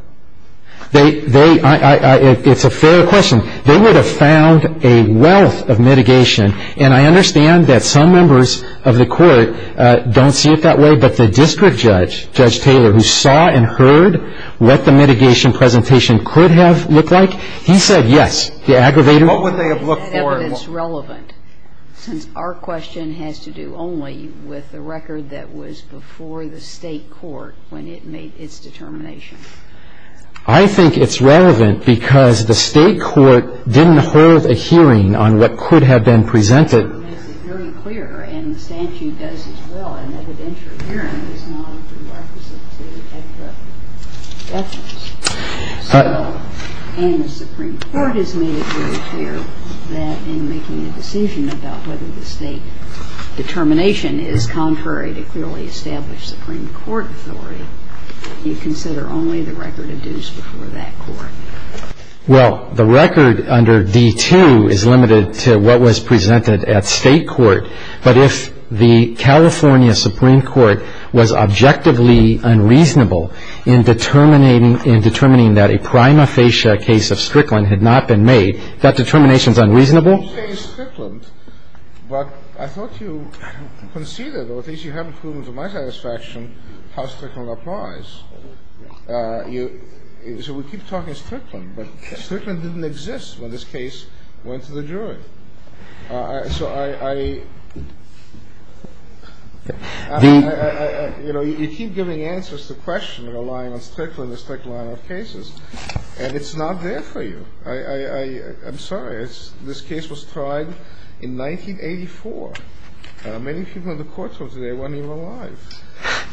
it's a fair question. They would have found a wealth of mitigation, and I understand that some members of the court don't see it that way, but the district judge, Judge Taylor, who saw and heard what the mitigation presentation could have looked like, he said yes, the aggravator. What would they have looked That for? evidence relevant, since our question has to do only with the record that was before the state court when it made its determination? I think it's relevant because the state court didn't hold a hearing on what could have been presented. It makes it very clear, and the statute does as well, an evidentiary hearing is not a prerequisite to the evidence. And the Supreme Court has made it very clear that in making a decision about whether the state determination is contrary to clearly established Supreme Court authority, you consider only the record adduced before that court. Well, the record under D2 is limited to what was presented at state court, but if the California Supreme Court was objectively unreasonable in determining that a prima facie case of Strickland had not been made, that determination is unreasonable? You say Strickland, but I thought you conceded, or at least you haven't proven to my satisfaction, how Strickland applies. So we keep talking Strickland, but Strickland didn't exist when this case went to the jury. You keep giving answers to questions relying on Strickland, the Strickland line of cases, and it's not there for you. I'm sorry. This case was tried in 1984. Many people in the courtroom today weren't even alive.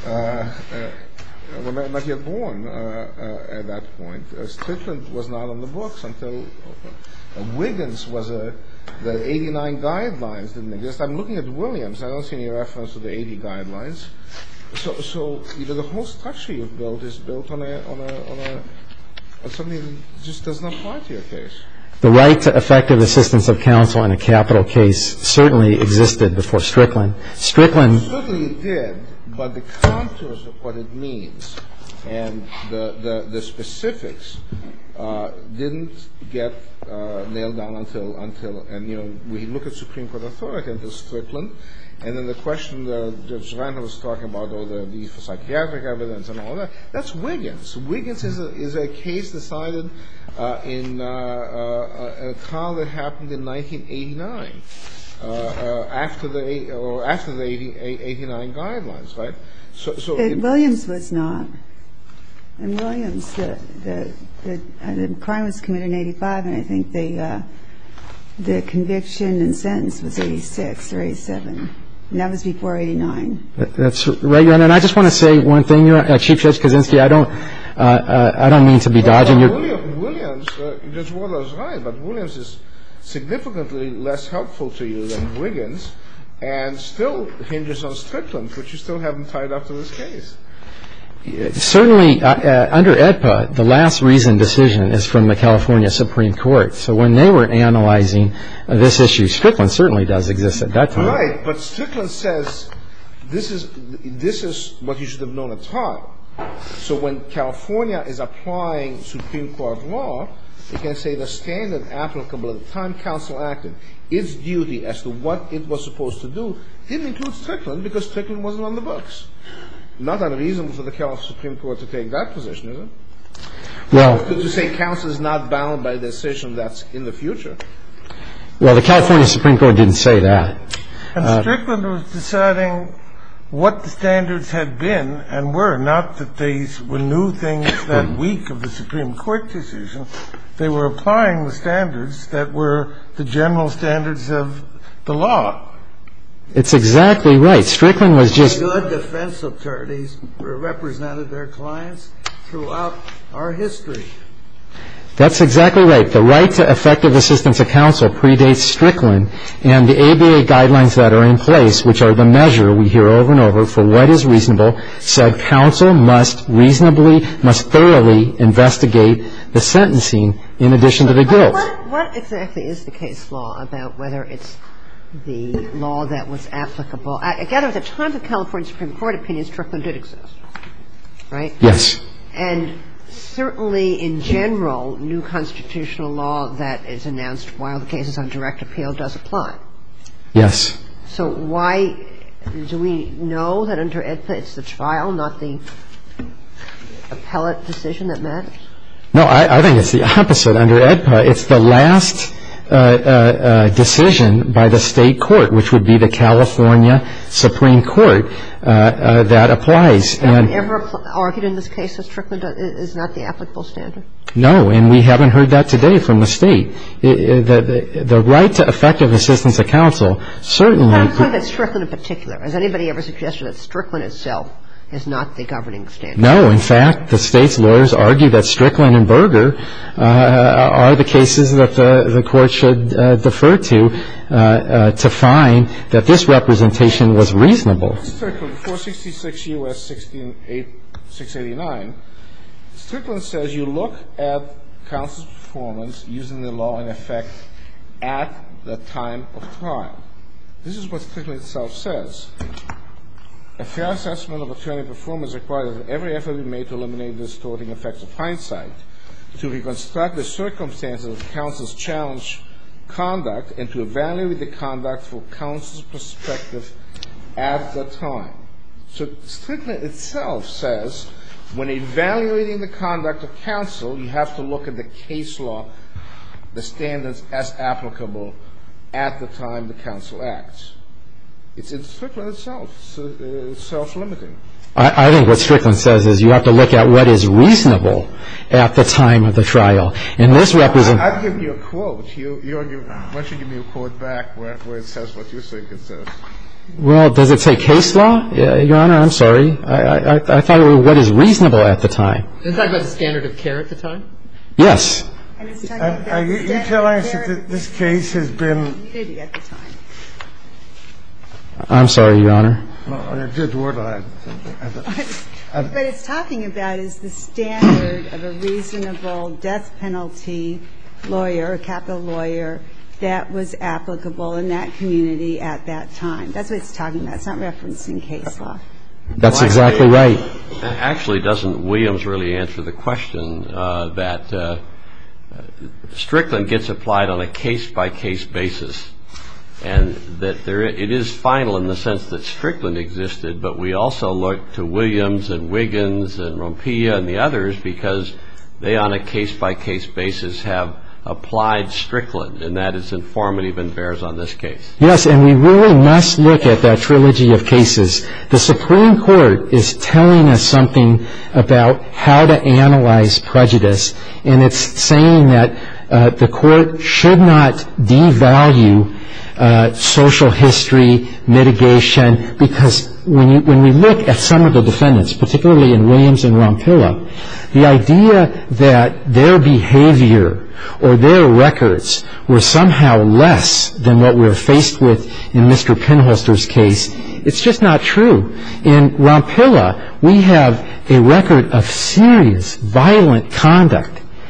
Were not yet born at that point. Strickland was not on the books until Wiggins was the 89 guidelines didn't exist. I'm looking at Williams. I don't see any reference to the 80 guidelines. So the whole structure you've built is built on something that just does not apply to your case. The right to effective assistance of counsel in a capital case certainly existed before Strickland. Certainly it did, but the contours of what it means and the specifics didn't get nailed down until we look at Supreme Court authority until Strickland, and then the question that Judge Reinhardt was talking about, the need for psychiatric evidence and all that, that's Wiggins. Wiggins is a case decided in a trial that happened in 1989, after the 89 guidelines, right? So Williams was not. In Williams, the crime was committed in 85, and I think the conviction and sentence was 86 or 87. And that was before 89. That's right, Your Honor. And I just want to say one thing, Chief Judge Kaczynski. I don't mean to be dodging your. Williams, Judge Waller is right, but Williams is significantly less helpful to you than Wiggins, and still hinges on Strickland, which you still haven't tied up to this case. Certainly, under AEDPA, the last reasoned decision is from the California Supreme Court. So when they were analyzing this issue, Strickland certainly does exist at that time. Right, but Strickland says this is what you should have known at trial. So when California is applying Supreme Court law, it can say the standard applicable at the time counsel acted, its duty as to what it was supposed to do, didn't include Strickland because Strickland wasn't on the books. Not unreasonable for the California Supreme Court to take that position, is it? Well, to say counsel is not bound by a decision that's in the future. Well, the California Supreme Court didn't say that. And Strickland was deciding what the standards had been and were, not that these were new things that week of the Supreme Court decision. They were applying the standards that were the general standards of the law. It's exactly right. Strickland was just... Good defense attorneys represented their clients throughout our history. That's exactly right. The right to effective assistance of counsel predates Strickland, and the ABA guidelines that are in place, which are the measure we hear over and over for what is reasonable, said counsel must thoroughly investigate the sentencing in addition to the guilt. What exactly is the case law about whether it's the law that was applicable? I gather at the time of the California Supreme Court opinion, Strickland did exist, right? Yes. And certainly in general, new constitutional law that is announced while the case is on direct appeal does apply. Yes. So why do we know that under AEDPA it's the trial, not the appellate decision that matters? No, I think it's the opposite. Under AEDPA, it's the last decision by the state court, which would be the California Supreme Court, that applies. Have you ever argued in this case that Strickland is not the applicable standard? No, and we haven't heard that today from the state. The right to effective assistance of counsel certainly... I'm talking about Strickland in particular. Has anybody ever suggested that Strickland itself is not the governing standard? No. In fact, the state's lawyers argue that Strickland and Berger are the cases that the court should defer to find that this representation was reasonable. Strickland, 466 U.S. 689, Strickland says you look at counsel's performance using the law in effect at the time of trial. This is what Strickland itself says. A fair assessment of attorney performance requires that every effort be made to eliminate the distorting effects of hindsight, to reconstruct the circumstances of counsel's challenge conduct, and to evaluate the conduct from counsel's perspective at the time. So Strickland itself says when evaluating the conduct of counsel, you have to look at the case law, the standards as applicable at the time the counsel acts. It's in Strickland itself. It's self-limiting. I think what Strickland says is you have to look at what is reasonable at the time of the trial. And this represents... I've given you a quote. Why don't you give me a quote back where it says what you think it says? Well, does it say case law? Your Honor, I'm sorry. I thought it was what is reasonable at the time. Is it talking about the standard of care at the time? Yes. Are you telling us that this case has been... at the time. I'm sorry, Your Honor. But it's talking about is the standard of a reasonable death penalty lawyer, a capital lawyer, that was applicable in that community at that time. That's what it's talking about. It's not referencing case law. That's exactly right. Actually, doesn't Williams really answer the question that Strickland gets applied on a case-by-case basis, and that it is final in the sense that Strickland existed, but we also look to Williams and Wiggins and Rompilla and the others because they, on a case-by-case basis, have applied Strickland, and that is informative and bears on this case. Yes, and we really must look at that trilogy of cases. The Supreme Court is telling us something about how to analyze prejudice, and it's saying that the court should not devalue social history, mitigation, because when we look at some of the defendants, particularly in Williams and Rompilla, the idea that their behavior or their records were somehow less than what we're faced with in Mr. Pinholster's case, it's just not true. In Rompilla, we have a record of serious, violent conduct.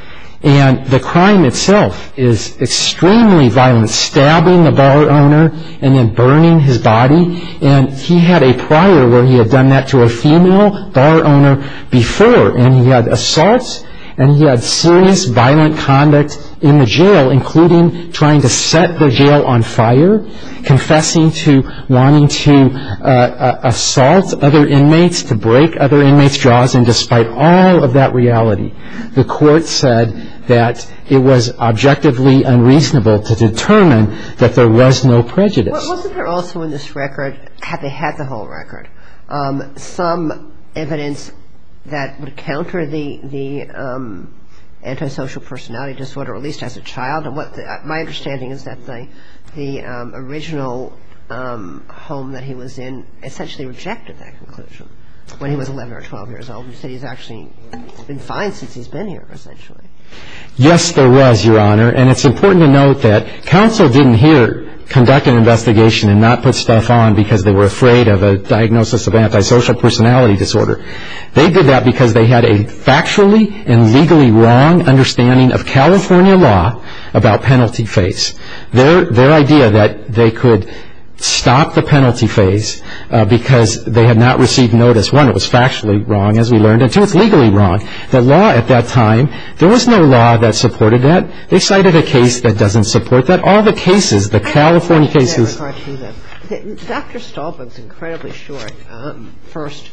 And the crime itself is extremely violent, stabbing the bar owner and then burning his body. And he had a prior where he had done that to a female bar owner before, and he had assaults and he had serious violent conduct in the jail, including trying to set the jail on fire, confessing to wanting to assault other inmates, to break other inmates' jaws, and despite all of that reality, the court said that it was objectively unreasonable to determine that there was no prejudice. Wasn't there also in this record, had they had the whole record, some evidence that would counter the antisocial personality disorder, or at least as a child? And my understanding is that the original home that he was in essentially rejected that conclusion when he was 11 or 12 years old. He said he's actually been fine since he's been here, essentially. Yes, there was, Your Honor. And it's important to note that counsel didn't conduct an investigation and not put stuff on because they were afraid of a diagnosis of antisocial personality disorder. They did that because they had a factually and legally wrong understanding of California law about penalty phase. Their idea that they could stop the penalty phase because they had not received notice. One, it was factually wrong, as we learned, and two, it's legally wrong. The law at that time, there was no law that supported that. They cited a case that doesn't support that. All the cases, the California cases. Dr. Stolberg's incredibly short first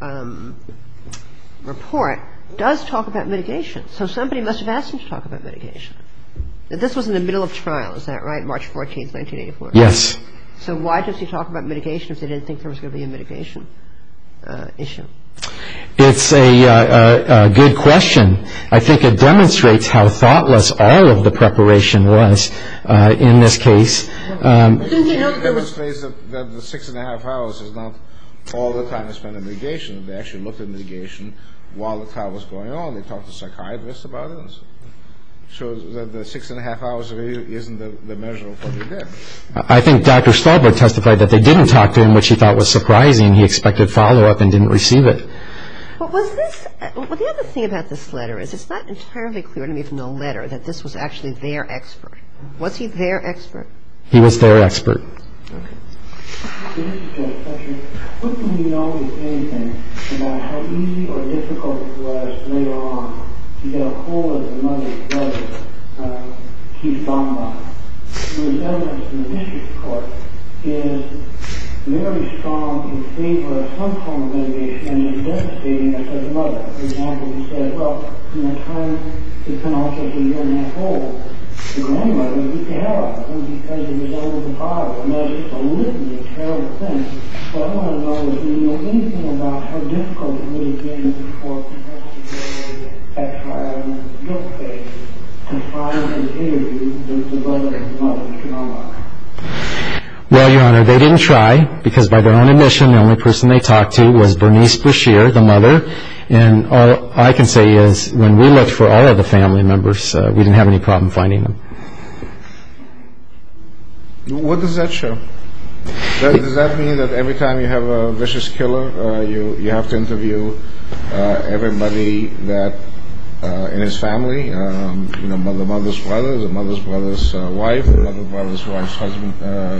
report does talk about mitigation. So somebody must have asked him to talk about mitigation. This was in the middle of trial, is that right? March 14th, 1984? Yes. So why does he talk about mitigation if they didn't think there was going to be a mitigation issue? It's a good question. I think it demonstrates how thoughtless all of the preparation was in this case. It demonstrates that the 6.5 hours is not all the time spent in mitigation. They actually looked at mitigation while the trial was going on. They talked to psychiatrists about it. Shows that the 6.5 hours really isn't the measure of what they did. I think Dr. Stolberg testified that they didn't talk to him, which he thought was surprising. He expected follow-up and didn't receive it. But the other thing about this letter is it's not entirely clear to me from the letter that this was actually their expert. Was he their expert? He was their expert. What do we know, if anything, about how easy or difficult it was later on to get a hold of the mother's brother, Keith Bombach, whose evidence in the district court is very strong in favor of some form of mitigation and is devastating as to the mother. For example, he said, well, from the time the penalty was a year and a half old, the grandmother beat the hell out of him because he resembled the father. And that's just a litany of terrible things. What I want to know is, do you know anything about how difficult it would have been for people at trial in the guilt phase to find and interview the brother and the mother, Mr. Bombach? Well, Your Honor, they didn't try because by their own admission, the only person they talked to was Bernice Brashear, the mother. And all I can say is when we looked for all of the family members, we didn't have any problem finding them. What does that show? Does that mean that every time you have a vicious killer, you have to interview everybody that in his family? The mother's brother, the mother's brother's wife, the mother's brother's wife's husband,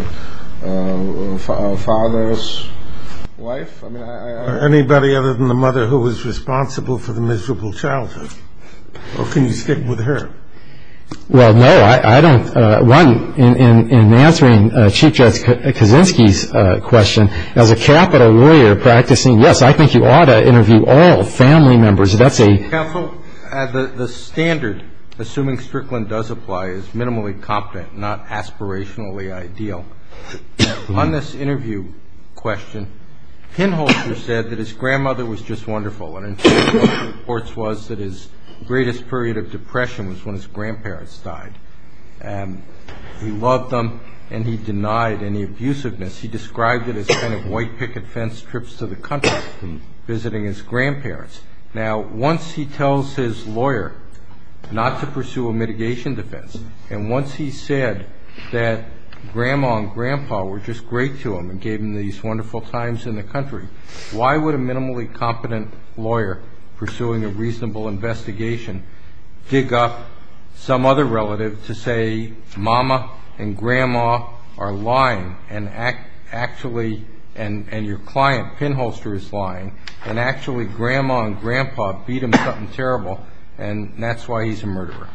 father's wife? I mean, or anybody other than the mother who was responsible for the miserable childhood? Or can you stick with her? Well, no, I don't. One, in answering Chief Judge Kaczynski's question, as a capital lawyer practicing, yes, I think you ought to interview all family members. That's a... Counsel, the standard, assuming Strickland does apply, is minimally competent, not aspirationally ideal. On this interview question, Pinholster said that his grandmother was just wonderful, and in fact, one of the reports was that his greatest period of depression was when his grandparents died. He loved them, and he denied any abusiveness. He described it as kind of white picket fence trips to the country, visiting his grandparents. Now, once he tells his lawyer not to pursue a mitigation defense, and once he said that Grandma and Grandpa were just great to him and gave him these wonderful times in the country, why would a minimally competent lawyer pursuing a reasonable investigation dig up some other relative to say Mama and Grandma are lying and actually, and your client, Pinholster, is lying, and actually Grandma and Grandpa beat him something terrible, and that's why he's a murderer?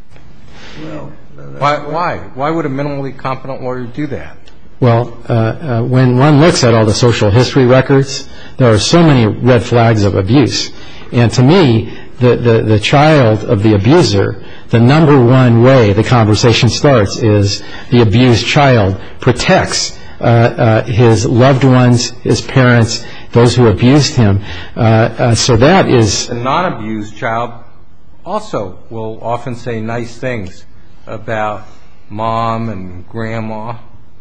Well, Why? Why would a minimally competent lawyer do that? Well, when one looks at all the social history records, there are so many red flags of abuse. And to me, the child of the abuser, the number one way the conversation starts is the abused child protects his loved ones, his parents, those who abused him. So that is... The non-abused child also will often say nice things about Mom and Grandma.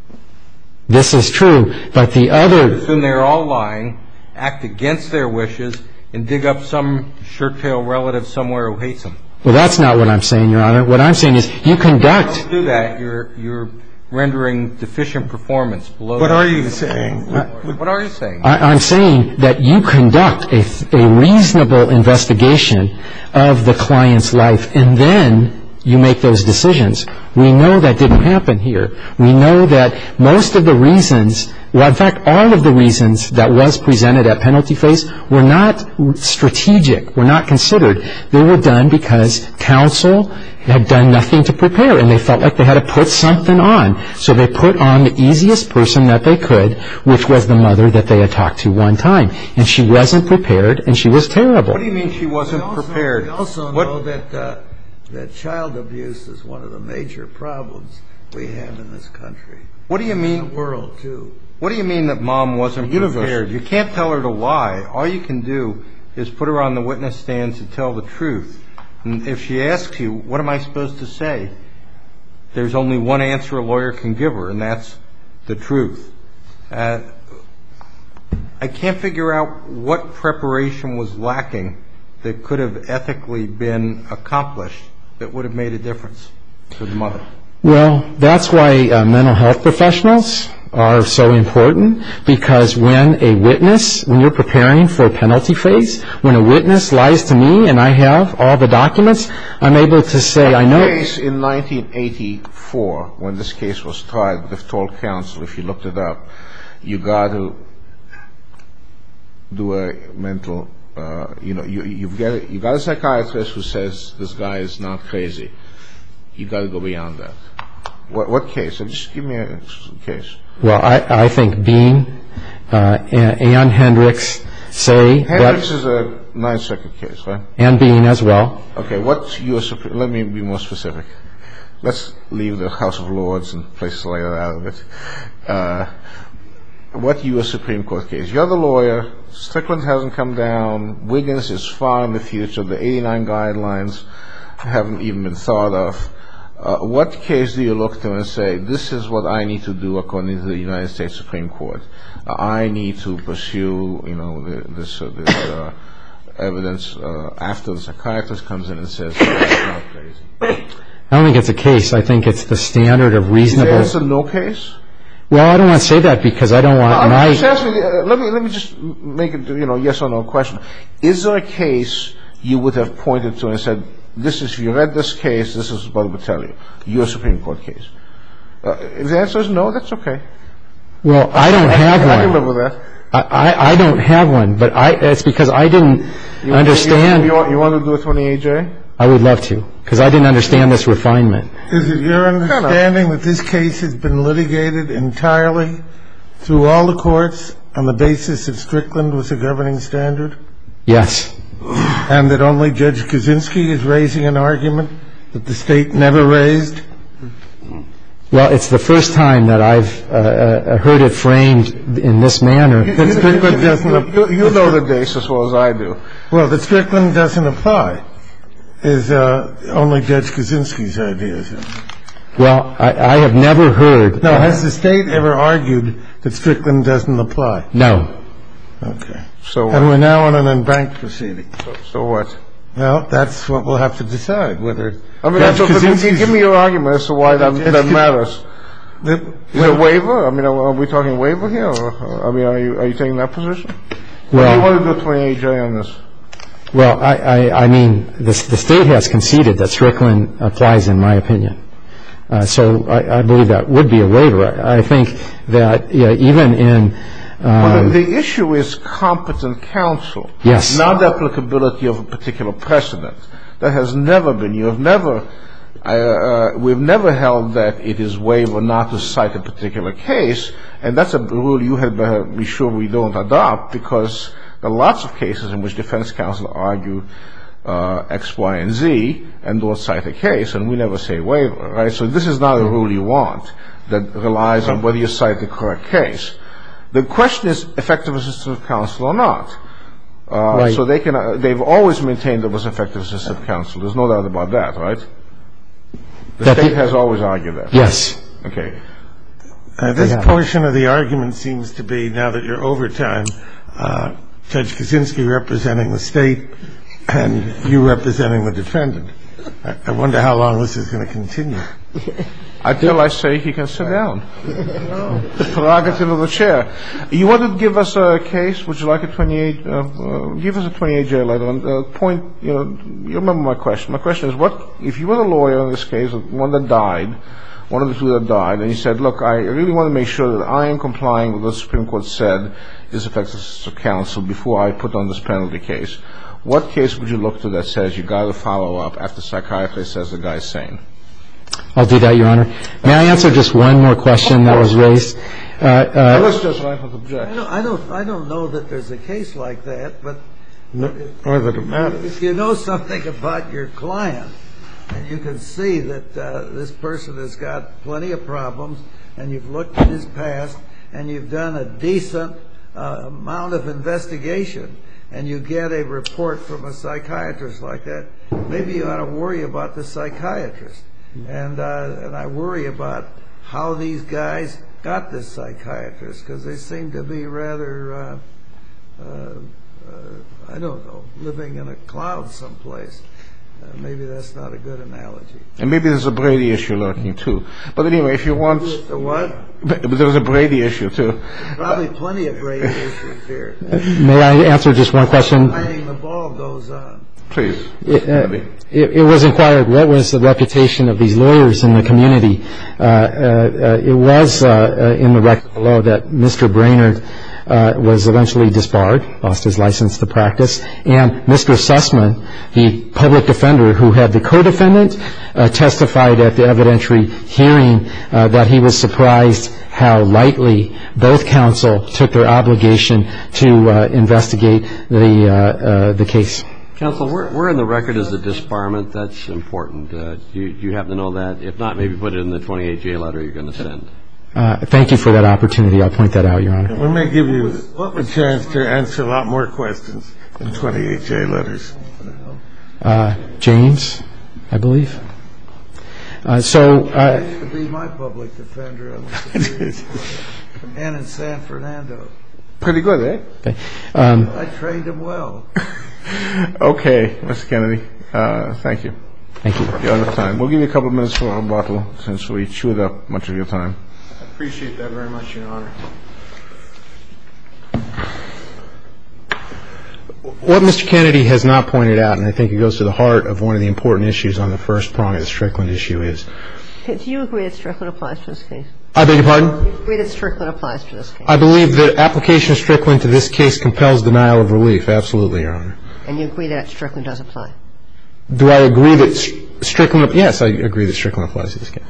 This is true, but the other... Assume they're all lying, act against their wishes, and dig up some shirt-tail relative somewhere who hates them. Well, that's not what I'm saying, Your Honor. What I'm saying is you conduct... Don't do that. You're rendering deficient performance below... What are you saying? What are you saying? I'm saying that you conduct a reasonable investigation of the client's life, and then you make those decisions. We know that didn't happen here. We know that most of the reasons, well, in fact, all of the reasons that was presented at penalty phase were not strategic, were not considered. They were done because counsel had done nothing to prepare, and they felt like they had to put something on. So they put on the easiest person that they could, which was the mother that they had talked to one time. And she wasn't prepared, and she was terrible. What do you mean she wasn't prepared? We also know that child abuse is one of the major problems we have in this country. What do you mean? In the world, too. What do you mean that Mom wasn't prepared? You can't tell her to lie. All you can do is put her on the witness stand to tell the truth. And if she asks you, what am I supposed to say? There's only one answer a lawyer can give her, and that's the truth. I can't figure out what preparation was lacking that could have ethically been accomplished that would have made a difference to the mother. Well, that's why mental health professionals are so important, because when you're preparing for a penalty phase, when a witness lies to me and I have all the documents, I'm able to say, I know. Case in 1984, when this case was tried, they've told counsel, if you looked it up, you got to do a mental, you've got a psychiatrist who says this guy is not crazy. You got to go beyond that. What case? Just give me a case. Well, I think Bean, Ann Hendricks say that... Hendricks is a Ninth Circuit case, right? And Bean as well. Okay, what's U.S. Supreme... Let me be more specific. Let's leave the House of Lords and places like that out of it. What U.S. Supreme Court case? You're the lawyer. Strickland hasn't come down. Wiggins is far in the future. The 89 guidelines haven't even been thought of. What case do you look to and say, this is what I need to do according to the United States Supreme Court? I need to pursue, this evidence after the psychiatrist comes in and says, that's not crazy. I don't think it's a case. I think it's the standard of reasonable... Is there no case? Well, I don't want to say that because I don't want let me just make it, yes or no question. Is there a case you would have pointed to and said, if you read this case, this is what I would tell you, U.S. Supreme Court case? If the answer is no, that's okay. Well, I don't have one. I can live with that. I don't have one, but it's because I didn't understand. You want to do a 28J? I would love to, because I didn't understand this refinement. Is it your understanding that this case has been litigated entirely through all the courts on the basis that Strickland was a governing standard? Yes. And that only Judge Kaczynski is raising an argument that the State never raised? Well, it's the first time that I've heard it framed in this manner. You know the dates as well as I do. Well, that Strickland doesn't apply is only Judge Kaczynski's idea. Well, I have never heard... No, has the State ever argued that Strickland doesn't apply? No. Okay. So and we're now on an unbanked proceeding. So what? Well, that's what we'll have to decide, whether... I mean, give me your argument as to why that matters. Is it a waiver? I mean, are we talking waiver here? Or, I mean, are you taking that position? Well, do you want to do a 28J on this? Well, I mean, the State has conceded that Strickland applies, in my opinion. So I believe that would be a waiver. I think that even in Well, the issue is competent counsel. Yes. Not the applicability of a particular precedent. That has never been. We've never held that it is waiver not to cite a particular case, and that's a rule you had better be sure we don't adopt, because there are lots of cases in which defense counsel argue X, Y, and Z and don't cite a case, and we never say waiver, right? So this is not a rule you want that relies on whether you cite the correct case. The question is effective assistance of counsel or not. Right. So they've always maintained there was effective assistance of counsel. There's no doubt about that, right? The State has always argued that. Yes. Okay. This portion of the argument seems to be, now that you're over time, Judge Kaczynski representing the State and you representing the defendant. I wonder how long this is going to continue. Until I say he can sit down. The prerogative of the chair. You want to give us a case? Would you like a 28? Give us a 28-J letter. And you remember my question. My question is, what if you were the lawyer in this case, one of the two that died, and you said, look, I really want to make sure that I am complying with what the Supreme Court said is effective assistance of counsel before I put on this penalty case. What case would you look to that says you got to follow up after psychiatrist says the guy's sane? I'll do that, Your Honor. May I answer just one more question that was raised? Let's just write with objection. I don't know that there's a case like that, but Or that it matters. if you know something about your client and you can see that this person has got plenty of problems and you've looked at his past and you've done a decent amount of investigation and you get a report from a psychiatrist like that, maybe you ought to worry about the psychiatrist. And I worry about how these guys got this psychiatrist, because they seem to be rather, I don't know, living in a cloud someplace. Maybe that's not a good analogy. And maybe there's a Brady issue lurking, too. But anyway, if you want... The what? But there's a Brady issue, too. Probably plenty of Brady issues here. May I answer just one question? Finding the ball goes on. Please. It was inquired what was the reputation of these lawyers in the community. It was in the record below that Mr. Brainerd was eventually disbarred, lost his license to practice, and Mr. Sussman, the public defender who had the co-defendant, testified at the evidentiary hearing that he was surprised how lightly both counsel took their obligation to investigate the case. Counsel, where in the record is the disbarment? That's important. Do you happen to know that? If not, maybe put it in the 28-J letter you're going to send. Thank you for that opportunity. I'll point that out, Your Honor. We may give you a chance to answer a lot more questions in 28-J letters. James, I believe. I used to be my public defender and in San Fernando. Pretty good, eh? Okay. I trained him well. Okay, Mr. Kennedy. Thank you. Thank you. You're out of time. We'll give you a couple of minutes for a rebuttal since we chewed up much of your time. I appreciate that very much, Your Honor. What Mr. Kennedy has not pointed out, and I think it goes to the heart of one of the important issues on the first prong of the Strickland issue is... Do you agree that Strickland applies to this case? I beg your pardon? Do you agree that Strickland applies to this case? I believe that application of Strickland to this case compels denial of relief. Absolutely, Your Honor. And you agree that Strickland does apply? Do I agree that Strickland... Yes, I agree that Strickland applies to this case.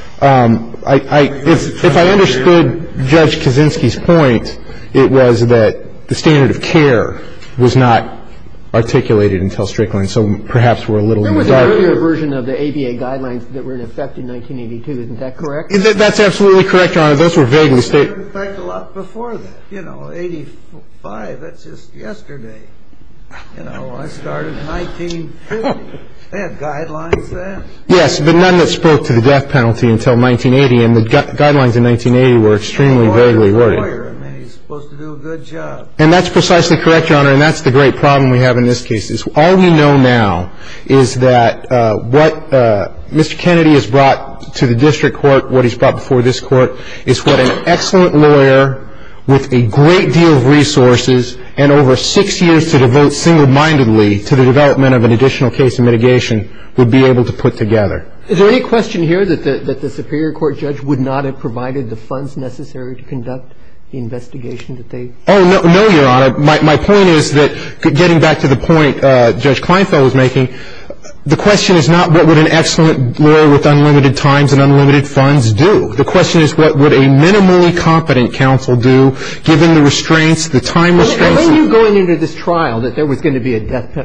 If I understood Judge Kaczynski's point, it was that the standard of care was not articulated until Strickland, so perhaps we're a little in the dark. There was an earlier version of the ABA guidelines that were in effect in 1982. Isn't that correct? That's absolutely correct, Your Honor. Those were vaguely stated. In fact, a lot before that. 85, that's just yesterday. I started in 1950. They had guidelines then. Yes, but none that spoke to the death penalty until 1980, and the guidelines in 1980 were extremely vaguely worded. He's supposed to do a good job. And that's precisely correct, Your Honor, and that's the great problem we have in this case. Is all we know now is that what Mr. Kennedy has brought to the district court, what he's brought before this court, is what an excellent lawyer with a great deal of resources and over 6 years to devote single-mindedly to the development of an additional case of mitigation would be able to put together. Is there any question here that the Superior Court judge would not have provided the funds necessary to conduct the investigation that they... Oh, no, Your Honor. My point is that, getting back to the point Judge Kleinfeld was making, the question is not what would an excellent lawyer with unlimited times and unlimited funds do. The question is what would a minimally competent counsel do, given the restraints, the time restraints. When you going into this trial that there was going to be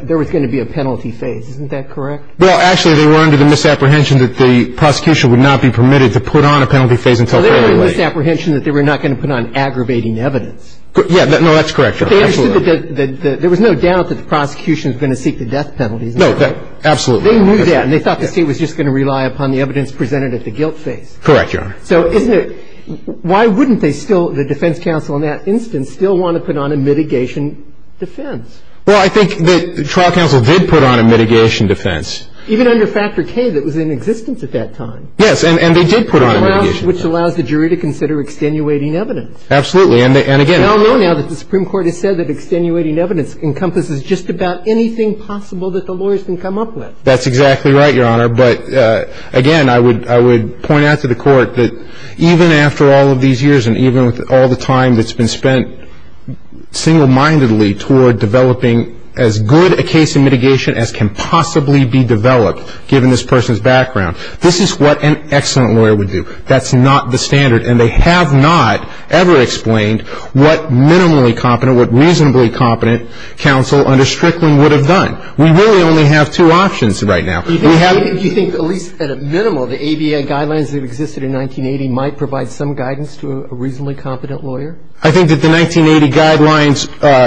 a penalty phase, isn't that correct? Well, actually, they were under the misapprehension that the prosecution would not be permitted to put on a penalty phase until fairly late. They were under the misapprehension that they were not going to put on aggravating evidence. Yeah, no, that's correct, Your Honor. They understood that there was no doubt that the prosecution was going to seek the death penalty. No, absolutely. They knew that, and they thought the State was just going to rely upon the evidence presented at the guilt phase. Correct, Your Honor. So isn't it – why wouldn't they still, the defense counsel in that instance, still want to put on a mitigation defense? Well, I think that the trial counsel did put on a mitigation defense. Even under Factor K that was in existence at that time. Yes, and they did put on a mitigation defense. Which allows the jury to consider extenuating evidence. Absolutely. And again – We all know now that the Supreme Court has said that extenuating evidence encompasses just about anything possible that the lawyers can come up with. That's exactly right, Your Honor. But, again, I would point out to the Court that even after all of these years and even with all the time that's been spent single-mindedly toward developing as good a case of mitigation as can possibly be developed, given this person's background, this is what an excellent lawyer would do. That's not the standard. And they have not ever explained what minimally competent, what reasonably competent counsel under Strickland would have done. We really only have two options right now. Do you think at least at a minimal the ABA guidelines that existed in 1980 might provide some guidance to a reasonably competent lawyer? I think that the 1980 guidelines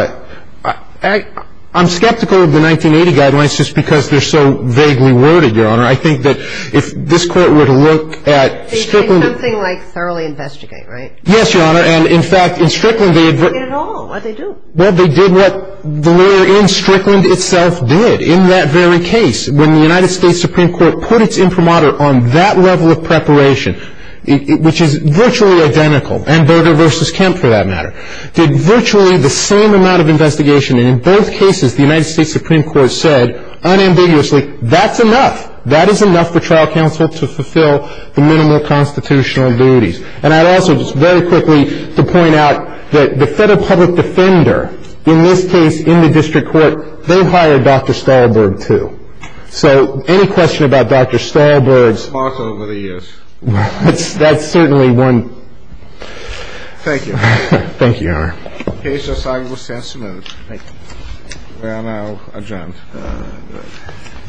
I'm skeptical of the 1980 guidelines just because they're so vaguely worded, Your Honor. I think that if this Court were to look at Strickland – They say something like thoroughly investigate, right? Yes, Your Honor. And, in fact, in Strickland they – They did it all. What did they do? Well, they did what the lawyer in Strickland itself did in that very case. When the United States Supreme Court put its imprimatur on that level of preparation, which is virtually identical, and Berger v. Kemp for that matter, did virtually the same amount of investigation. And in both cases, the United States Supreme Court said unambiguously, that's enough. That is enough for trial counsel to fulfill the minimal constitutional duties. And I'd also just very quickly to point out that the federal public defender, in this case in the district court, they hired Dr. Stahlberg, too. So any question about Dr. Stahlberg's – Smart over the years. That's certainly one. Thank you. Thank you, Your Honor. Case just argued will stand submitted. Thank you. We are now adjourned.